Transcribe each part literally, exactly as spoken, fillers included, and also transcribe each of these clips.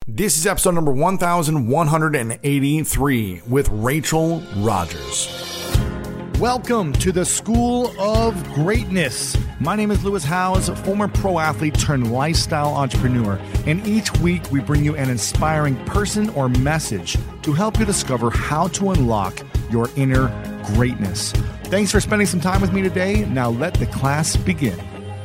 This is episode number one thousand one hundred eighty-three with Rachel Rodgers. Welcome to the School of Greatness. My name is Lewis Howes, former pro athlete turned lifestyle entrepreneur, and each week we bring you an inspiring person or message to help you discover how to unlock your inner greatness. Thanks for spending some time with me today. Now let the class begin.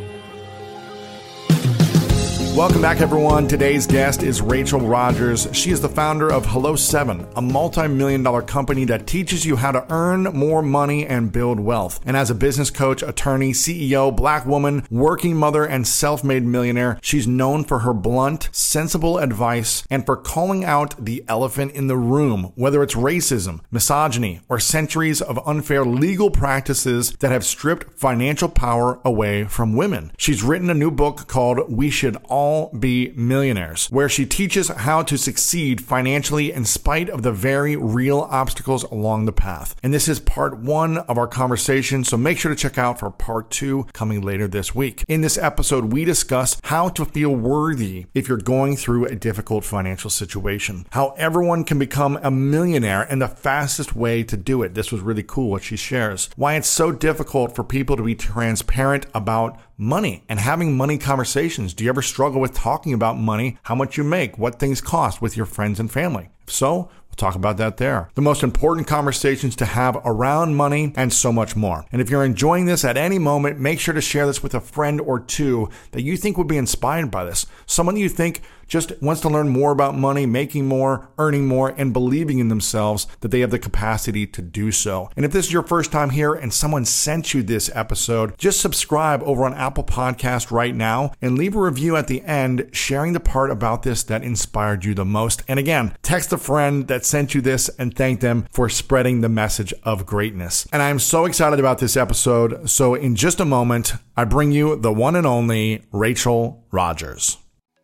Welcome back, everyone. Today's guest is Rachel Rodgers. She is the founder of Hello seven, a multi-million dollar company that teaches you how to earn more money and build wealth. And as a business coach, attorney, C E O, black woman, working mother, and self-made millionaire, she's known for her blunt, sensible advice and for calling out the elephant in the room, whether it's racism, misogyny, or centuries of unfair legal practices that have stripped financial power away from women. She's written a new book called We Should All Be Millionaires, where she teaches how to succeed financially in spite of the very real obstacles along the path. And this is part one of our conversation, so make sure to check out for part two coming later this week. In this episode, we discuss how to feel worthy if you're going through a difficult financial situation, how everyone can become a millionaire and the fastest way to do it. This was really cool what she shares. Why it's so difficult for people to be transparent about money and having money conversations. Do you ever struggle with talking about money, how much you make, what things cost with your friends and family? If so, we'll talk about that there. The most important conversations to have around money and so much more. And if you're enjoying this at any moment, make sure to share this with a friend or two that you think would be inspired by this. Someone you think just wants to learn more about money, making more, earning more, and believing in themselves that they have the capacity to do so. And if this is your first time here and someone sent you this episode, just subscribe over on Apple Podcast right now and leave a review at the end sharing the part about this that inspired you the most. And again, text a friend that sent you this and thank them for spreading the message of greatness. And I'm so excited about this episode. So in just a moment, I bring you the one and only Rachel Rodgers.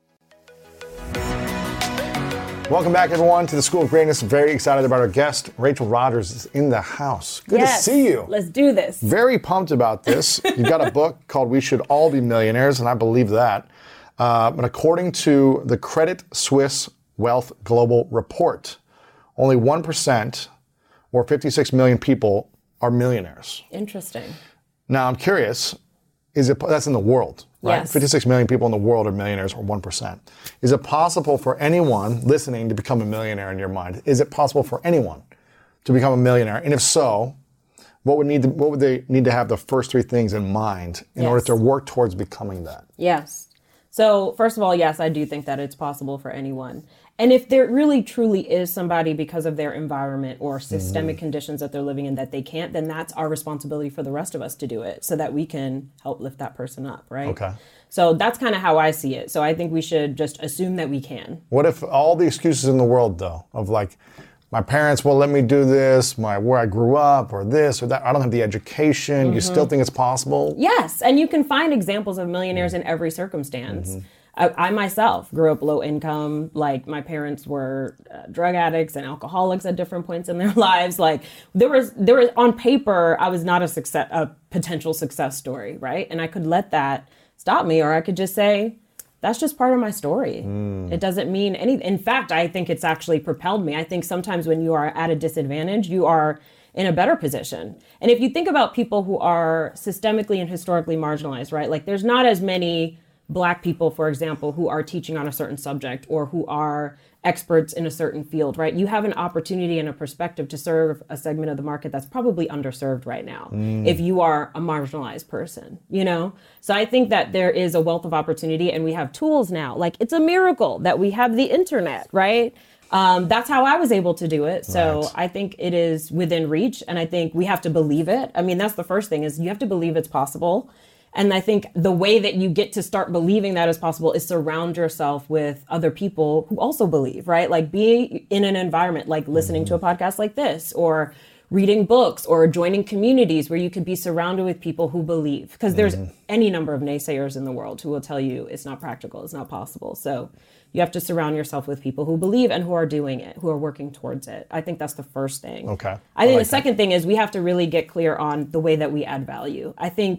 Welcome back, everyone, to the School of Greatness. Very excited about our guest. Rachel Rodgers is in the house. Good yes, to see you. Let's do this. Very pumped about this. You've got a book called We Should All Be Millionaires, and I believe that. Uh, but according to the Credit Suisse Wealth Global Report, only one percent or fifty-six million people are millionaires. Interesting. Now, I'm curious, is it that's in the world? Right? Yes. fifty-six million people in the world are millionaires, or one percent. Is it possible for anyone listening to become a millionaire in your mind? Is it possible for anyone to become a millionaire? And if so, what would need to, what would they need to have the first three things in mind in yes. order to work towards becoming that? Yes. So first of all, yes, I do think that it's possible for anyone. And if there really truly is somebody because of their environment or systemic mm-hmm. conditions that they're living in that they can't, then that's our responsibility for the rest of us to do it so that we can help lift that person up, right? Okay. So that's kind of how I see it. So I think we should just assume that we can. What if all the excuses in the world, though, of like, my parents won't let me do this, my where I grew up, or this or that, I don't have the education, mm-hmm. you still think it's possible? Yes, and you can find examples of millionaires mm-hmm. in every circumstance. Mm-hmm. I, I myself grew up low income. Like my parents were uh, drug addicts and alcoholics at different points in their lives. Like there was, there was on paper, I was not a success, a potential success story, right? And I could let that stop me, or I could just say, that's just part of my story. Mm. It doesn't mean anything. In fact, I think it's actually propelled me. I think sometimes when you are at a disadvantage, you are in a better position. And if you think about people who are systemically and historically marginalized, right? Like there's not as many Black people, for example, who are teaching on a certain subject or who are experts in a certain field, right? You have an opportunity and a perspective to serve a segment of the market that's probably underserved right now mm. if you are a marginalized person, you know? So I think that there is a wealth of opportunity and we have tools now. Like it's a miracle that we have the internet, right? Um, that's how I was able to do it. So right. I think it is within reach and I think we have to believe it. I mean, that's the first thing is you have to believe it's possible. And I think the way that you get to start believing that is possible is surround yourself with other people who also believe, right? Like be in an environment like listening mm-hmm. to a podcast like this or reading books or joining communities where you could be surrounded with people who believe. Because there's mm-hmm. any number of naysayers in the world who will tell you it's not practical, it's not possible. So you have to surround yourself with people who believe and who are doing it, who are working towards it. I think that's the first thing. Okay. I think I like the second that. thing is we have to really get clear on the way that we add value. I think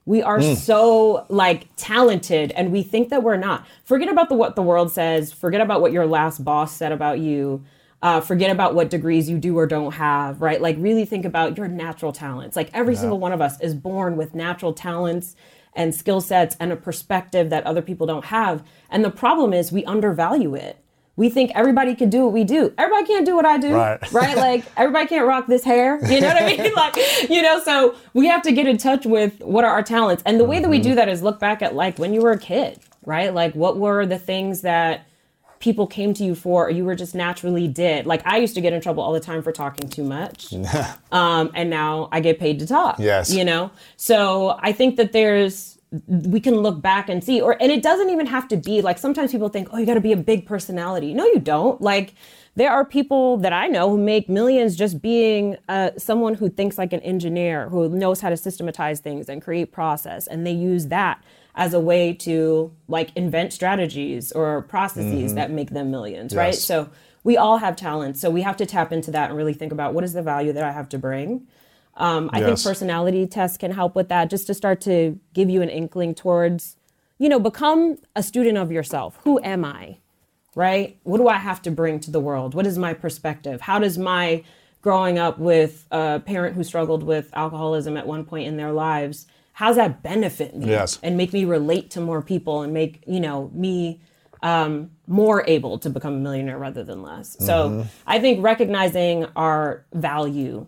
We are mm. so like talented, and we think that we're not. Forget about the what the world says. Forget about what your last boss said about you. Uh, forget about what degrees you do or don't have, right? Like really think about your natural talents. Like every yeah. single one of us is born with natural talents and skill sets and a perspective that other people don't have. And the problem is we undervalue it. We think everybody can do what we do. Everybody can't do what I do, right? right? Like everybody can't rock this hair. You know what I mean? Like, you know, so we have to get in touch with what are our talents. And the way that we do that is look back at like when you were a kid, right? Like what were the things that people came to you for, or you were just naturally did. Like I used to get in trouble all the time for talking too much. um, and now I get paid to talk, yes. you know? So I think that there's, we can look back and see, or, and it doesn't even have to be like, sometimes people think, oh, you got to be a big personality. No, you don't. Like there are people that I know who make millions just being uh, someone who thinks like an engineer, who knows how to systematize things and create process. And they use that as a way to like invent strategies or processes mm-hmm. that make them millions, yes. right? So we all have talents. So we have to tap into that and really think about what is the value that I have to bring. Um, I yes. think personality tests can help with that, just to start to give you an inkling towards, you know, become a student of yourself. Who am I, right? What do I have to bring to the world? What is my perspective? How does my growing up with a parent who struggled with alcoholism at one point in their lives, how's that benefit me yes. and make me relate to more people and make, you know, me um, more able to become a millionaire rather than less. Mm-hmm. So I think recognizing our value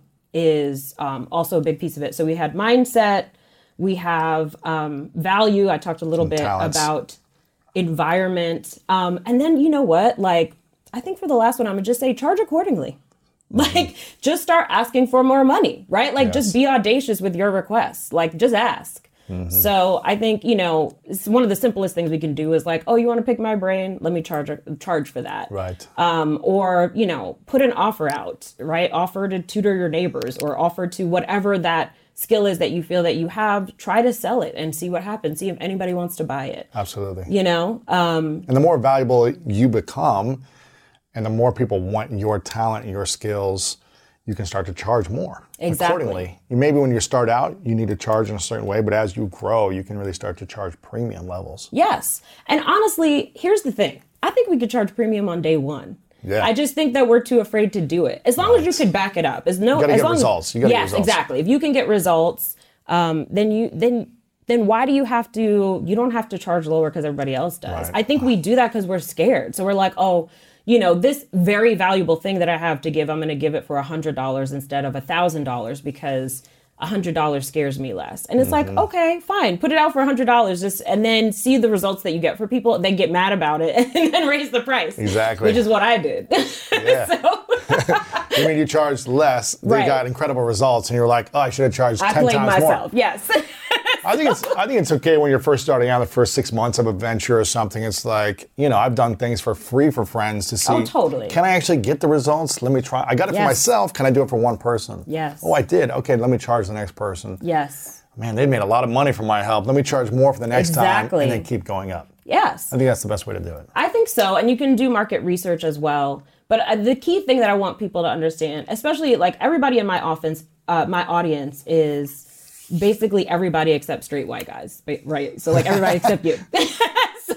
is um, also a big piece of it. So we had mindset, we have um, value. I talked a little Some bit talents. about environment. Um, and then, you know what, like, I think for the last one, I'm gonna just say charge accordingly. Mm-hmm. Like, just start asking for more money, right? Like, yes. just be audacious with your requests. Like, just ask. Mm-hmm. So I think, you know, it's one of the simplest things we can do is like, oh, you want to pick my brain? Let me charge charge for that. Right. Um, or, you know, put an offer out, right? Offer to tutor your neighbors or offer to whatever that skill is that you feel that you have. Try to sell it and see what happens. See if anybody wants to buy it. Absolutely. You know? Um, and the more valuable you become and the more people want your talent and your skills, you can start to charge more exactly. accordingly. You, maybe when you start out, you need to charge in a certain way, but as you grow, you can really start to charge premium levels. Yes. And honestly, here's the thing. I think we could charge premium on day one. Yeah. I just think that we're too afraid to do it. As long right. as you could back it up. As no, you gotta as get long results. As, you gotta yes, get results. Exactly. If you can get results, um, then you then then why do you have to? You don't have to charge lower because everybody else does. Right. I think we do that because we're scared. So we're like, oh, you know, this very valuable thing that I have to give, I'm going to give it for one hundred dollars instead of one thousand dollars because one hundred dollars scares me less. And it's mm-hmm. like, okay, fine, put it out for one hundred dollars just, and then see the results that you get for people. They get mad about it and then raise the price. Exactly. Which is what I did. Yeah. so, you mean you charged less, they right. got incredible results, and you're like, oh, I should have charged I ten times myself. more. I myself, yes. I think it's I think it's okay when you're first starting out, the first six months of a venture or something. It's like, you know, I've done things for free for friends to see. Oh, totally. Can I actually get the results? Let me try. I got it yes. for myself. Can I do it for one person? Yes. Oh, I did. Okay, let me charge the next person. Yes. Man, they made a lot of money from my help. Let me charge more for the next exactly. time, and then keep going up. Yes. I think that's the best way to do it. I think so, and you can do market research as well. But uh, the key thing that I want people to understand, especially like everybody in my office, uh, my audience is basically everybody except straight white guys, right? So like everybody except you. so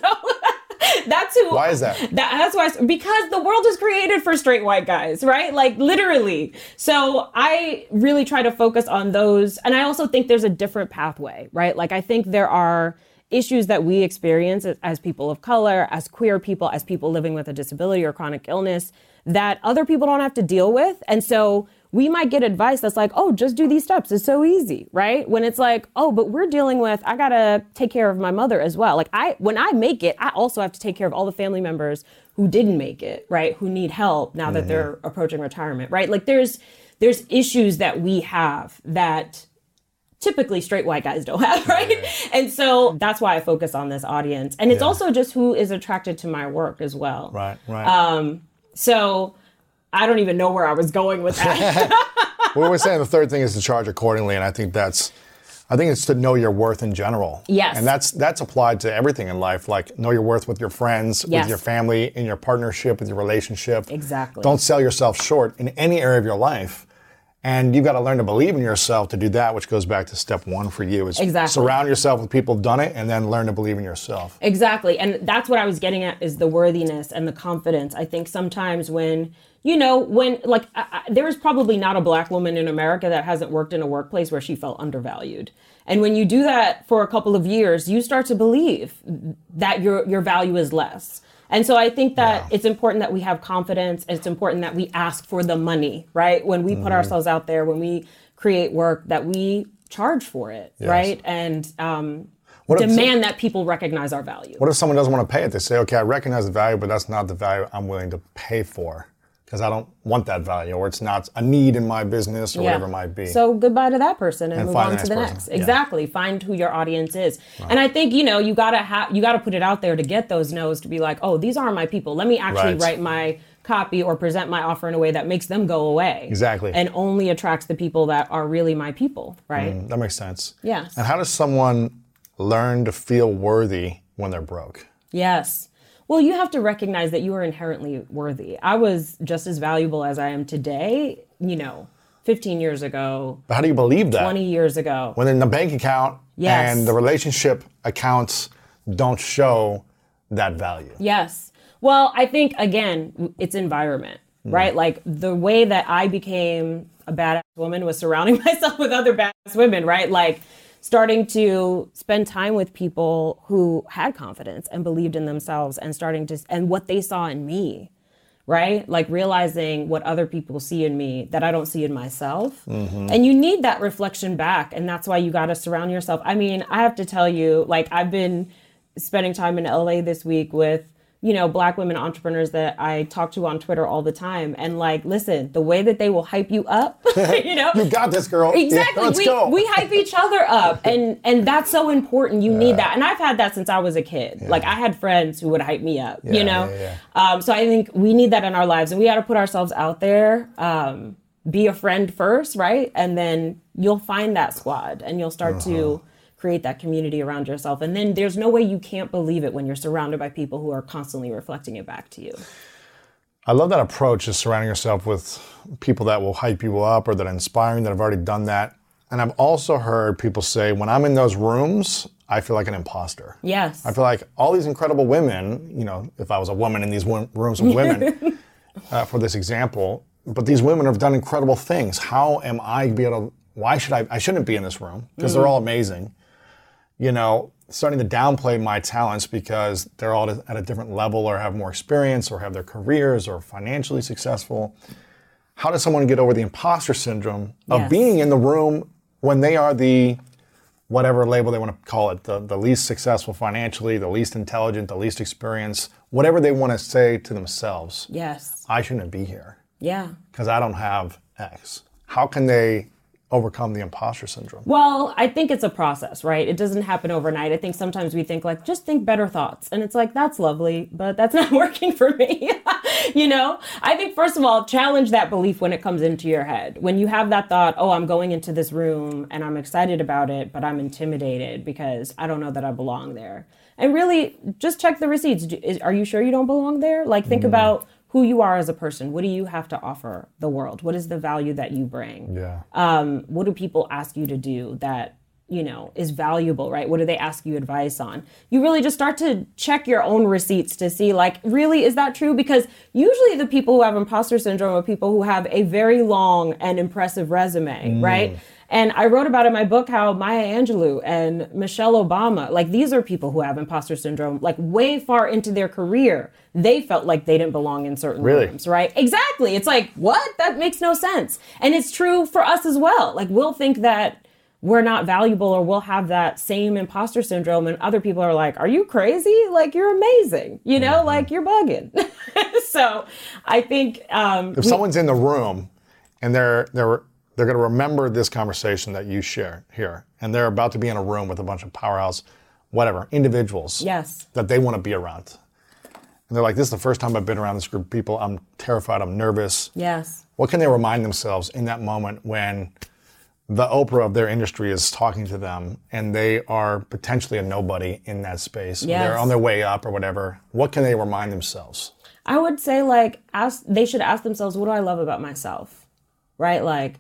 that's who. Why is that? that that's why. Because the world is created for straight white guys, right? Like literally. So I really try to focus on those, and I also think there's a different pathway, right? Like I think there are issues that we experience as, as people of color, as queer people, as people living with a disability or chronic illness that other people don't have to deal with, and so we might get advice that's like, oh, just do these steps. It's so easy, right? When it's like, oh, but we're dealing with, I gotta take care of my mother as well. Like I, when I make it, I also have to take care of all the family members who didn't make it, right? Who need help now mm-hmm. that they're approaching retirement, right? Like there's, there's issues that we have that typically straight white guys don't have, right? Yeah. And so that's why I focus on this audience. And it's yeah. also just who is attracted to my work as well. Right, right. Um, so I don't even know where I was going with that. Well, we're saying the third thing is to charge accordingly, and I think that's, I think it's to know your worth in general. Yes. And that's that's applied to everything in life, like know your worth with your friends, yes. with your family, in your partnership, with your relationship. Exactly. Don't sell yourself short in any area of your life, And you've got to learn to believe in yourself to do that, which goes back to step one for you. Is exactly. Surround yourself with people who've done it and then learn to believe in yourself. Exactly. And that's what I was getting at, is the worthiness and the confidence. I think sometimes when, you know, when like I, I, there is probably not a Black woman in America that hasn't worked in a workplace where she felt undervalued. And when you do that for a couple of years, you start to believe that your your value is less. And so I think that yeah. it's important that we have confidence. It's important that we ask for the money, right? When we mm-hmm. put ourselves out there, when we create work, that we charge for it, yes. right? And um, demand if, that people recognize our value. What if someone doesn't want to pay it? They say, okay, I recognize the value, but that's not the value I'm willing to pay for, because I don't want that value, or it's not a need in my business, or yeah. whatever it might be. So goodbye to that person and, and move on the to the person. next. Yeah. Exactly. Find who your audience is. Right. And I think, you know, you gotta have you gotta put it out there to get those no's, to be like, oh, these aren't my people. Let me actually right. write my copy or present my offer in a way that makes them go away. Exactly. And only attracts the people that are really my people, right? Mm, that makes sense. Yes. And how does someone learn to feel worthy when they're broke? Yes. Well, you have to recognize that you are inherently worthy. I was just as valuable as I am today, you know, fifteen years ago. But how do you believe that? twenty years ago. When in the bank account yes. and the relationship accounts don't show that value. Yes. Well, I think, again, it's environment, mm. right? Like the way that I became a badass woman was surrounding myself with other badass women, right? Like, starting to spend time with people who had confidence and believed in themselves, and starting to, and what they saw in me, right? Like realizing what other people see in me that I don't see in myself. Mm-hmm. And you need that reflection back. And that's why you got to surround yourself. I mean, I have to tell you, like, I've been spending time in L A this week with, you know, Black women entrepreneurs that I talk to on Twitter all the time. And like, listen, the way that they will hype you up, you know. You got this, girl. Exactly. Yeah, let's we, go. we hype each other up. And and that's so important. You yeah. need that. And I've had that since I was a kid. Yeah. Like I had friends who would hype me up, yeah, you know. Yeah, yeah. Um, so I think we need that in our lives. And we got to put ourselves out there. Um, be a friend first, right? And then you'll find that squad and you'll start uh-huh. to create that community around yourself. And then there's no way you can't believe it when you're surrounded by people who are constantly reflecting it back to you. I love that approach, is surrounding yourself with people that will hype you up or that are inspiring, that have already done that. And I've also heard people say, when I'm in those rooms, I feel like an imposter. Yes. I feel like all these incredible women, you know, if I was a woman in these w- rooms with women, uh, for this example, but these women have done incredible things. How am I be able to, why should I, I shouldn't be in this room, because mm. they're all amazing. You know, starting to downplay my talents because they're all at a different level, or have more experience, or have their careers, or financially successful. How does someone get over the imposter syndrome of yes. being in the room when they are the, whatever label they want to call it, the, the least successful financially, the least intelligent, the least experienced, whatever they want to say to themselves? Yes. I shouldn't be here. Yeah. Because I don't have X. How can they overcome the imposter syndrome? Well, I think it's a process, right? It doesn't happen overnight. I think sometimes we think like, just think better thoughts. And it's like, that's lovely, but that's not working for me. You know, I think first of all, challenge that belief when it comes into your head. When you have that thought, oh, I'm going into this room and I'm excited about it, but I'm intimidated because I don't know that I belong there. And really just check the receipts. Are you sure you don't belong there? Like think mm. about who you are as a person. What do you have to offer the world? What is the value that you bring? Yeah. Um, what do people ask you to do that, you know, is valuable, right? What do they ask you advice on? You really just start to check your own receipts to see, like, really, is that true? Because usually the people who have imposter syndrome are people who have a very long and impressive resume, mm. right? And I wrote about in my book how Maya Angelou and Michelle Obama, like these are people who have imposter syndrome, like way far into their career, they felt like they didn't belong in certain really? rooms, right? Exactly. It's like, what? That makes no sense. And it's true for us as well. Like we'll think that we're not valuable, or we'll have that same imposter syndrome, and other people are like, are you crazy? Like you're amazing, you know, mm-hmm. like you're bugging. So I think um, if we, someone's in the room and they're they're they're going to remember this conversation that you share here, and they're about to be in a room with a bunch of powerhouse, whatever, individuals yes. that they want to be around. And they're like, this is the first time I've been around this group of people. I'm terrified. I'm nervous. Yes. What can they remind themselves in that moment when the Oprah of their industry is talking to them and they are potentially a nobody in that space? Yes. They're on their way up or whatever. What can they remind themselves? I would say like, ask, they should ask themselves, what do I love about myself? Right? Like,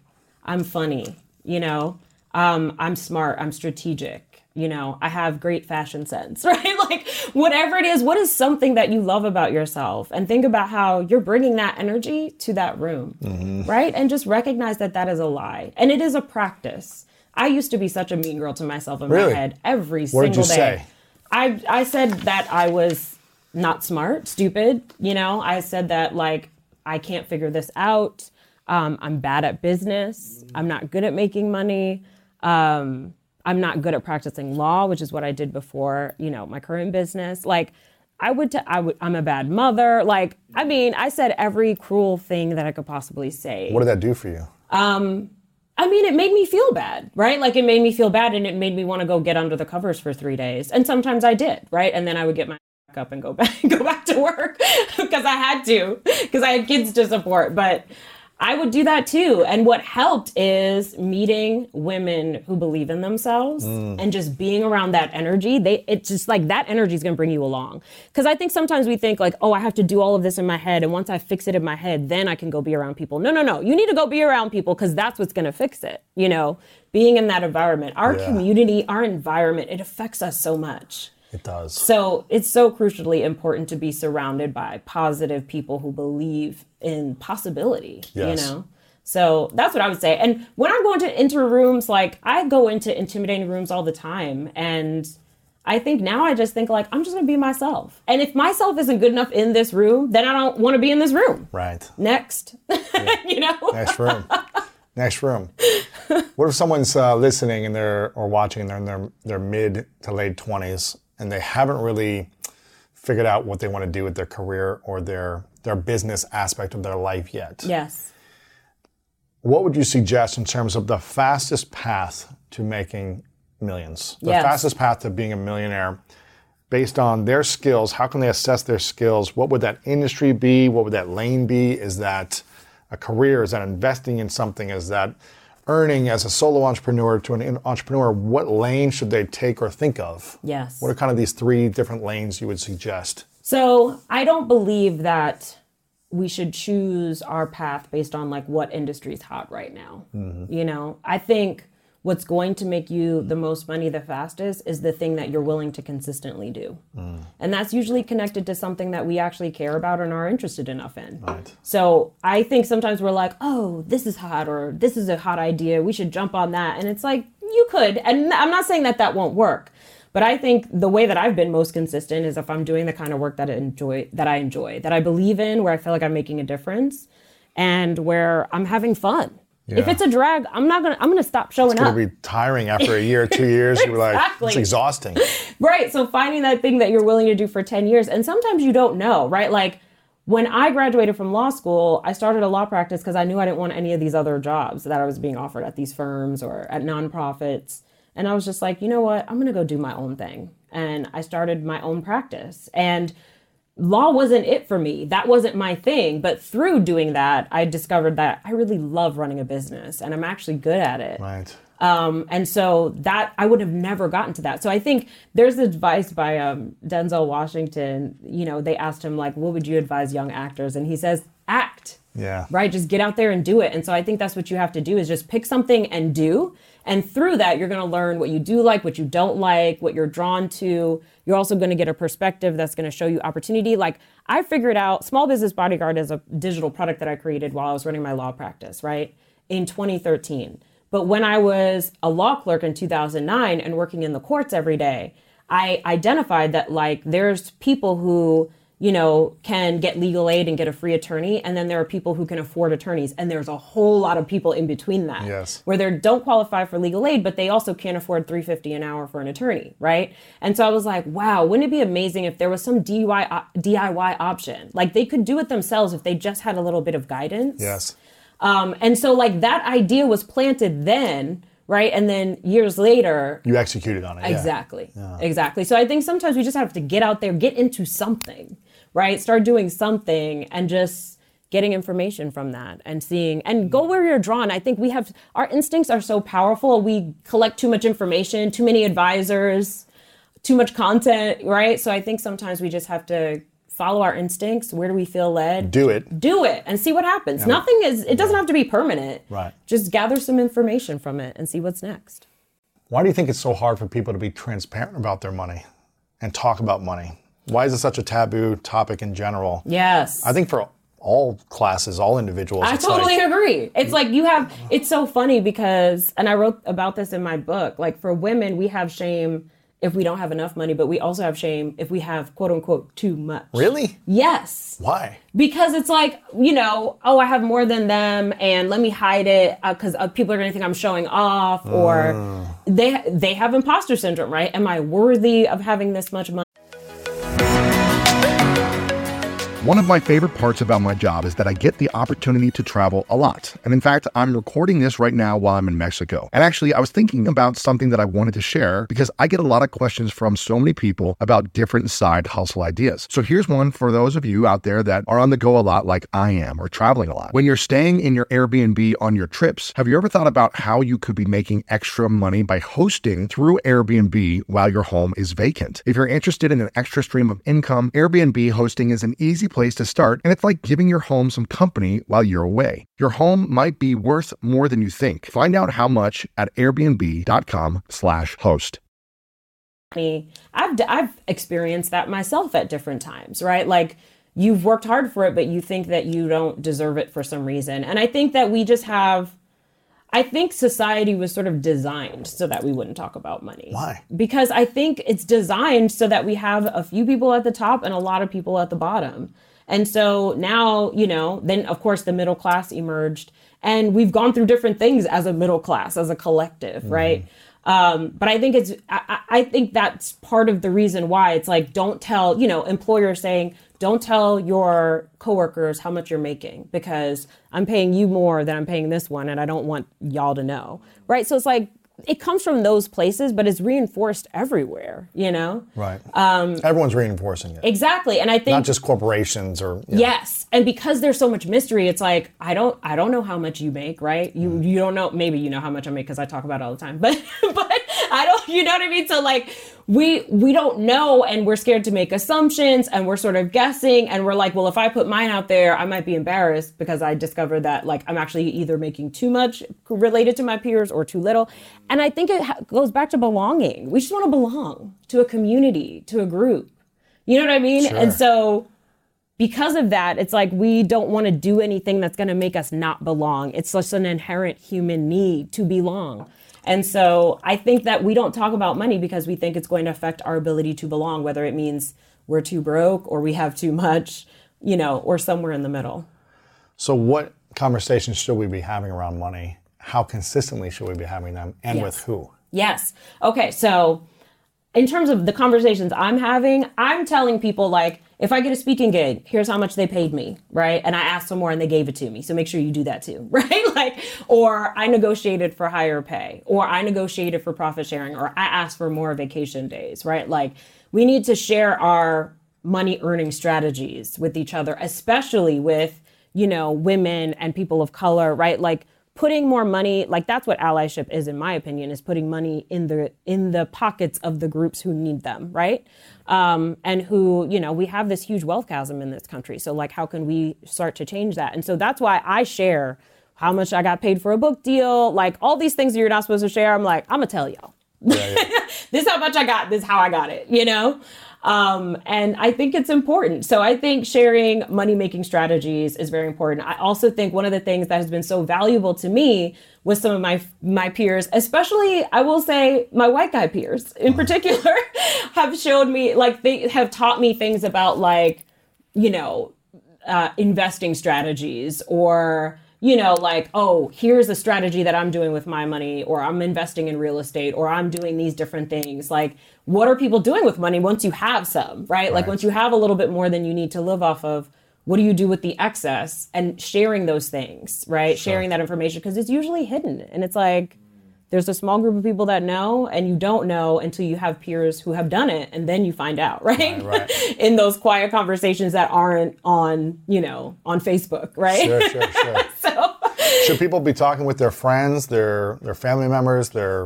I'm funny, you know, um, I'm smart, I'm strategic, you know, I have great fashion sense, right? Like whatever it is, what is something that you love about yourself? And think about how you're bringing that energy to that room, mm-hmm. right? And just recognize that that is a lie. And it is a practice. I used to be such a mean girl to myself in really? my head every what single did you day. Say? I I said that I was not smart, stupid, you know, I said that like, I can't figure this out. Um, I'm bad at business. I'm not good at making money. Um, I'm not good at practicing law, which is what I did before, you know, my current business. Like I would, t- I would, I'm a bad mother. Like, I mean, I said every cruel thing that I could possibly say. What did that do for you? Um, I mean, it made me feel bad, right? Like it made me feel bad and it made me want to go get under the covers for three days. And sometimes I did, right? And then I would get my up and go back, go back to work because I had to, because I had kids to support. But I would do that too. And what helped is meeting women who believe in themselves mm. and just being around that energy. They, it's just like that energy is going to bring you along. Because I think sometimes we think like, oh, I have to do all of this in my head. And once I fix it in my head, then I can go be around people. No, no, no. You need to go be around people because that's what's going to fix it. You know, being in that environment, our yeah. community, our environment, it affects us so much. It does. So it's so crucially important to be surrounded by positive people who believe in possibility, yes. you know? So that's what I would say. And when I go into, into rooms, like I go into intimidating rooms all the time. And I think now I just think like, I'm just going to be myself. And if myself isn't good enough in this room, then I don't want to be in this room. Right. Next, yeah. you know? Next room. Next room. What if someone's uh, listening and they're, or watching and they're in their, their mid to late twenties and they haven't really figured out what they want to do with their career or their their business aspect of their life yet? Yes. What would you suggest in terms of the fastest path to making millions? The yes. fastest path to being a millionaire based on their skills? How can they assess their skills? What would that industry be? What would that lane be? Is that a career? Is that investing in something? Is that earning as a solo entrepreneur to an entrepreneur? What lane should they take or think of? Yes. What are kind of these three different lanes you would suggest? So I don't believe that we should choose our path based on like what industry is hot right now. Mm-hmm. You know, I think what's going to make you the most money the fastest is the thing that you're willing to consistently do. Mm. And that's usually connected to something that we actually care about and are interested enough in. Right. So I think sometimes we're like, oh, this is hot, or this is a hot idea, we should jump on that. And it's like, you could. And I'm not saying that that won't work. But I think the way that I've been most consistent is if I'm doing the kind of work that I enjoy, that I enjoy, that I believe in, where I feel like I'm making a difference, and where I'm having fun. Yeah. If it's a drag, I'm not gonna. I'm gonna stop showing up. It's gonna up. be tiring after a year, two years. Exactly. You're like, it's exhausting. Right. So finding that thing that you're willing to do for ten years, and sometimes you don't know, right? Like when I graduated from law school, I started a law practice because I knew I didn't want any of these other jobs that I was being offered at these firms or at nonprofits. And I was just like, you know what? I'm gonna go do my own thing, and I started my own practice. And law wasn't it for me. That wasn't my thing. But through doing that, I discovered that I really love running a business and I'm actually good at it. Right. Um, and so that I would have never gotten to that. So I think there's advice by um, Denzel Washington. You know, they asked him like, what would you advise young actors? And he says, act. Yeah. Right. Just get out there and do it. And so I think that's what you have to do is just pick something and do. And through that, you're going to learn what you do like, what you don't like, what you're drawn to. You're also going to get a perspective that's going to show you opportunity. Like I figured out Small Business Bodyguard is a digital product that I created while I was running my law practice, right, in twenty thirteen. But when I was a law clerk in two thousand nine and working in the courts every day, I identified that like there's people who, you know, can get legal aid and get a free attorney. And then there are people who can afford attorneys. And there's a whole lot of people in between that. Yes. Where they don't qualify for legal aid, but they also can't afford three hundred fifty dollars an hour for an attorney, right? And so I was like, wow, wouldn't it be amazing if there was some D I Y option? Like they could do it themselves if they just had a little bit of guidance. Yes. Um, and so like that idea was planted then, right? And then years later, you executed on it. Exactly. Yeah. Exactly. So I think sometimes we just have to get out there, get into something, right? Start doing something and just getting information from that and seeing and go where you're drawn. I think we have, our instincts are so powerful. We collect too much information, too many advisors, too much content, right? So I think sometimes we just have to follow our instincts. Where do we feel led? Do it. Do it and see what happens. Yeah. Nothing is, it doesn't have to be permanent. Right. Just gather some information from it and see what's next. Why do you think it's so hard for people to be transparent about their money and talk about money? Why is it such a taboo topic in general? Yes. I think for all classes, all individuals. I totally like, agree. It's like you have, it's so funny because, and I wrote about this in my book, like for women, we have shame if we don't have enough money, but we also have shame if we have quote unquote too much. Really? Yes. Why? Because it's like, you know, oh, I have more than them and let me hide it because uh, uh, people are going to think I'm showing off or uh. they they have imposter syndrome, right? Am I worthy of having this much money? One of my favorite parts about my job is that I get the opportunity to travel a lot. And in fact, I'm recording this right now while I'm in Mexico. And actually, I was thinking about something that I wanted to share because I get a lot of questions from so many people about different side hustle ideas. So here's one for those of you out there that are on the go a lot like I am or traveling a lot. When you're staying in your Airbnb on your trips, have you ever thought about how you could be making extra money by hosting through Airbnb while your home is vacant? If you're interested in an extra stream of income, Airbnb hosting is an easy place to start, and it's like giving your home some company while you're away. Your home might be worth more than you think. Find out how much at airbnb.com slash host. I've, I've experienced that myself at different times, right? Like you've worked hard for it, but you think that you don't deserve it for some reason. And I think that we just have, I think society was sort of designed so that we wouldn't talk about money. Why? Because I think it's designed so that we have a few people at the top and a lot of people at the bottom. And so now, you know, then of course the middle class emerged and we've gone through different things as a middle class, as a collective, mm-hmm. right? Um, but I think it's, I, I think that's part of the reason why it's like, don't tell, you know, employers saying, don't tell your coworkers how much you're making because I'm paying you more than I'm paying this one and I don't want y'all to know, right? So it's like, it comes from those places, but it's reinforced everywhere, you know? Right. Um, Everyone's reinforcing it. Exactly. And I think not just corporations or you know. Yes. And because there's so much mystery, it's like, I don't I don't know how much you make, right? You mm. you don't know, maybe you know how much I make because I talk about it all the time. But but I don't, you know what I mean? So like we we don't know and we're scared to make assumptions and we're sort of guessing and we're like, well, if I put mine out there, I might be embarrassed because I discovered that like I'm actually either making too much related to my peers or too little. And I think it ha- goes back to belonging. We just want to belong to a community, to a group. You know what I mean? Sure. And so because of that, it's like we don't want to do anything that's going to make us not belong. It's just an inherent human need to belong. And so I think that we don't talk about money because we think it's going to affect our ability to belong, whether it means we're too broke or we have too much, you know, or somewhere in the middle. So what conversations should we be having around money? How consistently should we be having them and yes. with who? Yes. Okay. So in terms of the conversations I'm having, I'm telling people like, if I get a speaking gig, here's how much they paid me, right? And I asked for more and they gave it to me. So make sure you do that too, right? Like, or I negotiated for higher pay, or I negotiated for profit sharing, or I asked for more vacation days, right? Like we need to share our money earning strategies with each other, especially with, you know, women and people of color, right? Like putting more money, like that's what allyship is, in my opinion, is putting money in the in the pockets of the groups who need them, right? Um, and who, you know, we have this huge wealth chasm in this country. So like, how can we start to change that? And so that's why I share how much I got paid for a book deal, like all these things that you're not supposed to share. I'm like, I'm gonna tell y'all. Yeah, yeah. This is how much I got, this is how I got it, you know? Um, and I think it's important. So I think sharing money-making strategies is very important. I also think one of the things that has been so valuable to me with some of my my peers, especially, I will say, my white guy peers in particular, have showed me, like, they have taught me things about, like, you know, uh, investing strategies or, you know, like, oh, here's a strategy that I'm doing with my money, or I'm investing in real estate, or I'm doing these different things. Like, what are people doing with money once you have some, right? Like, right. Once you have a little bit more than you need to live off of, what do you do with the excess? And sharing those things, right? Sure. Sharing that information, because it's usually hidden. And it's like, there's a small group of people that know, and you don't know until you have peers who have done it, and then you find out, right? Right, right. In those quiet conversations that aren't on, you know, on Facebook, right? Sure, sure, sure. So should people be talking with their friends, their their family members, their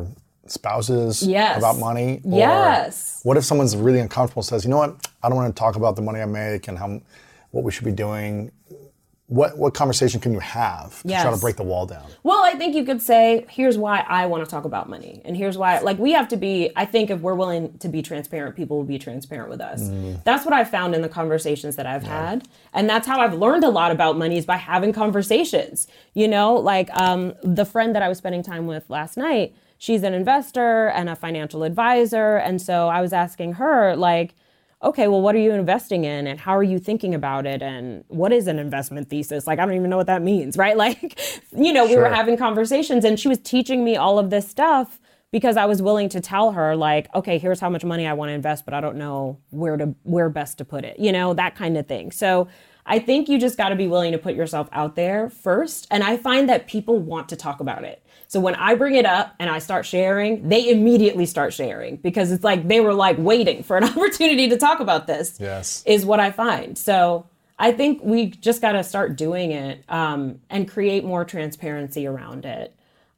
spouses Yes. about money? Or Yes. what if someone's really uncomfortable and says, you know what, I don't want to talk about the money I make and how what we should be doing. What what conversation can you have to Yes. try to break the wall down? Well, I think you could say, here's why I want to talk about money. And here's why, like, we have to be, I think if we're willing to be transparent, people will be transparent with us. Mm. That's what I've found in the conversations that I've yeah. had. And that's how I've learned a lot about money, is by having conversations. You know, like um, the friend that I was spending time with last night, she's an investor and a financial advisor. And so I was asking her, like, okay, well, what are you investing in and how are you thinking about it? And what is an investment thesis? Like, I don't even know what that means, right? Like, you know, we Sure. were having conversations and she was teaching me all of this stuff because I was willing to tell her, like, okay, here's how much money I want to invest, but I don't know where to, where best to put it, you know, that kind of thing. So I think you just got to be willing to put yourself out there first. And I find that people want to talk about it. So when I bring it up and I start sharing, they immediately start sharing because it's like they were like waiting for an opportunity to talk about this. Yes. Is what I find. So I think we just got to start doing it um, and create more transparency around it.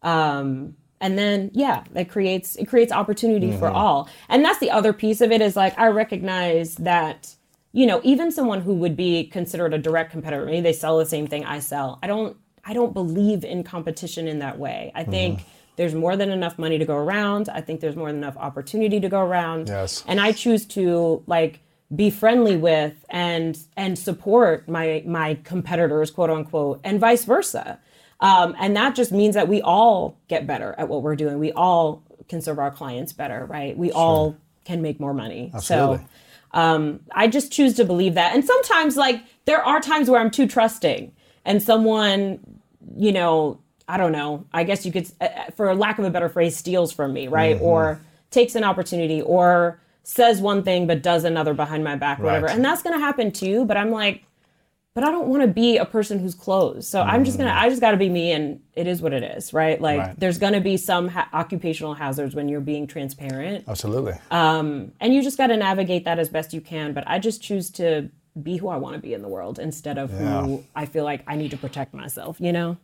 Um, and then, yeah, it creates it creates opportunity mm-hmm. for all. And that's the other piece of it, is like I recognize that, you know, even someone who would be considered a direct competitor, maybe they sell the same thing I sell. I don't. I don't believe in competition in that way. I think mm-hmm. there's more than enough money to go around. I think there's more than enough opportunity to go around. Yes. And I choose to like be friendly with and and support my my competitors, quote unquote, and vice versa. Um, and that just means that we all get better at what we're doing. We all can serve our clients better, right? We sure. all can make more money. Absolutely. So um, I just choose to believe that. And sometimes, like, there are times where I'm too trusting. And someone, you know, I don't know, I guess you could, for lack of a better phrase, steals from me, right? Mm-hmm. Or takes an opportunity or says one thing but does another behind my back or whatever. Right. And that's going to happen too. But I'm like, but I don't want to be a person who's closed. So mm-hmm. I'm just going to, I just got to be me, and it is what it is, right? Like right. there's going to be some ha- occupational hazards when you're being transparent. Absolutely. Um, and you just got to navigate that as best you can. But I just choose to be who I want to be in the world instead of yeah. who I feel like I need to protect myself, you know?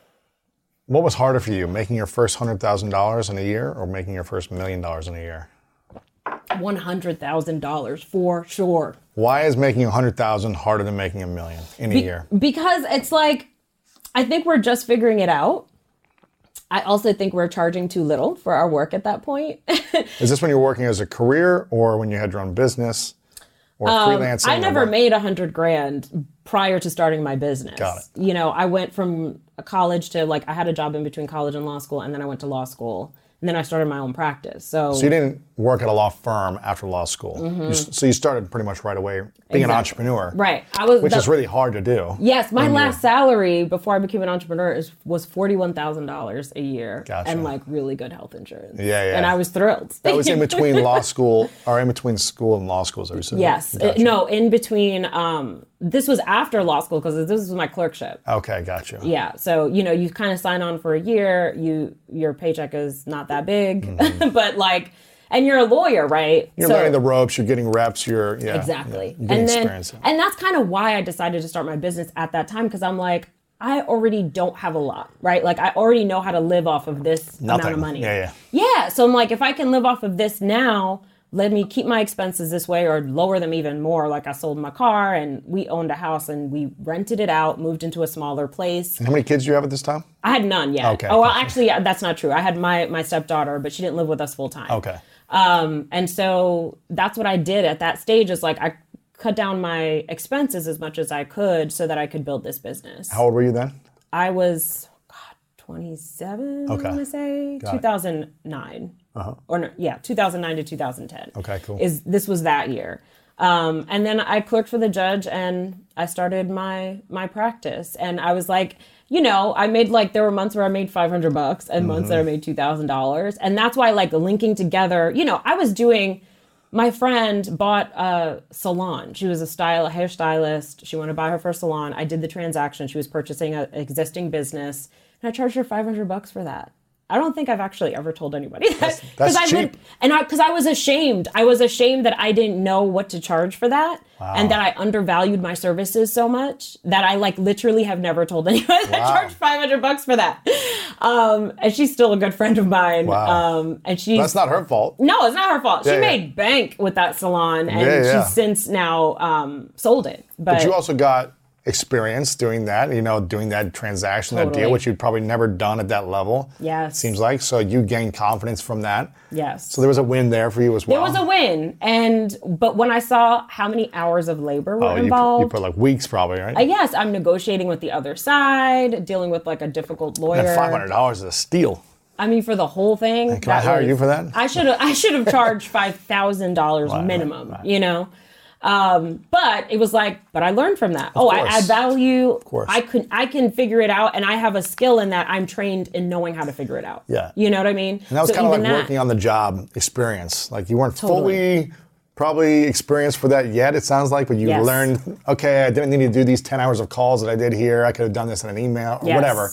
What was harder for you, making your first one hundred thousand dollars in a year or making your first million dollars in a year? one hundred thousand dollars for sure. Why is making one hundred thousand dollars harder than making a million in a be- year? Because it's like, I think we're just figuring it out. I also think we're charging too little for our work at that point. Is this when you're working as a career or when you had your own business? Or um, freelancing? I never made a hundred grand prior to starting my business. Got it. You know, I went from college to like, I had a job in between college and law school, and then I went to law school, and then I started my own practice. So, so you didn't work at a law firm after law school. Mm-hmm. You, so you started pretty much right away being exactly. an entrepreneur. Right. I was, which the, is really hard to do. Yes. My last salary before I became an entrepreneur is, was forty-one thousand dollars a year. Gotcha. And like really good health insurance. Yeah, yeah. And I was thrilled. That was in between law school, or in between school and law school, as I said. Yes. Gotcha. It, no, in between, um, this was after law school because this was my clerkship. Okay, gotcha. Yeah. So, you know, you kind of sign on for a year, you your paycheck is not that big, mm-hmm. but like, and you're a lawyer, right? You're so, learning the ropes, you're getting reps, you're, yeah. Exactly. Yeah, you're getting and then, experience. And that's kind of why I decided to start my business at that time, because I'm like, I already don't have a lot, right? Like, I already know how to live off of this Nothing. amount of money. Yeah, yeah. Yeah. So I'm like, if I can live off of this now, let me keep my expenses this way or lower them even more. Like, I sold my car and we owned a house and we rented it out, moved into a smaller place. And how many kids do you have at this time? I had none yet. Okay. Oh, well, actually, yeah, that's not true. I had my, my stepdaughter, but she didn't live with us full time. Okay. Um, and so that's what I did at that stage, is like, I cut down my expenses as much as I could so that I could build this business. How old were you then? I was, God, twenty-seven, okay. I want to say, Got two thousand nine. Uh-huh. Or no, yeah, two thousand nine to two thousand ten. Okay, cool. Is this was that year. Um, and then I clerked for the judge and I started my my practice. And I was like, you know, I made like, there were months where I made five hundred bucks and mm-hmm. months that I made two thousand dollars. And that's why, like, linking together, you know, I was doing, my friend bought a salon. She was a style, a hairstylist. She wanted to buy her first salon. I did the transaction. She was purchasing an existing business and I charged her five hundred bucks for that. I don't think I've actually ever told anybody that. That's, that's I cheap. Went, and I, because I was ashamed. I was ashamed that I didn't know what to charge for that. Wow. And that I undervalued my services so much that I like literally have never told anyone that Wow. I charged five hundred bucks for that. Um, and she's still a good friend of mine. Wow. Um, and she's, That's not her fault. No, it's not her fault. Yeah, she yeah. made bank with that salon, and Yeah, yeah. she's since now um, sold it. But, But you also got experience doing that, you know, doing that transaction, that Totally. deal, which you'd probably never done at that level. Yes. Seems like. So you gained confidence from that. Yes. So there was a win there for you as well. There was a win, and but when I saw how many hours of labor were Oh, you put, involved, you put like weeks probably, right? uh, yes, I'm negotiating with the other side, dealing with like a difficult lawyer. And five hundred dollars is a steal. I mean, for the whole thing. Can I hire was- you for that? I should have. I should have charged five thousand dollars Right, minimum. right, right. You know, um, but it was like, but I learned from that. oh, I course. add value. Of course. I can. I can figure it out, and I have a skill in that. I'm trained in knowing how to figure it out. Yeah. You know what I mean? And that was So kind of like even that- working on the job experience. Like you weren't Totally. fully probably experienced for that yet, it sounds like, but you Yes. learned, okay, I didn't need to do these ten hours of calls that I did here. I could have done this in an email or Yes. whatever.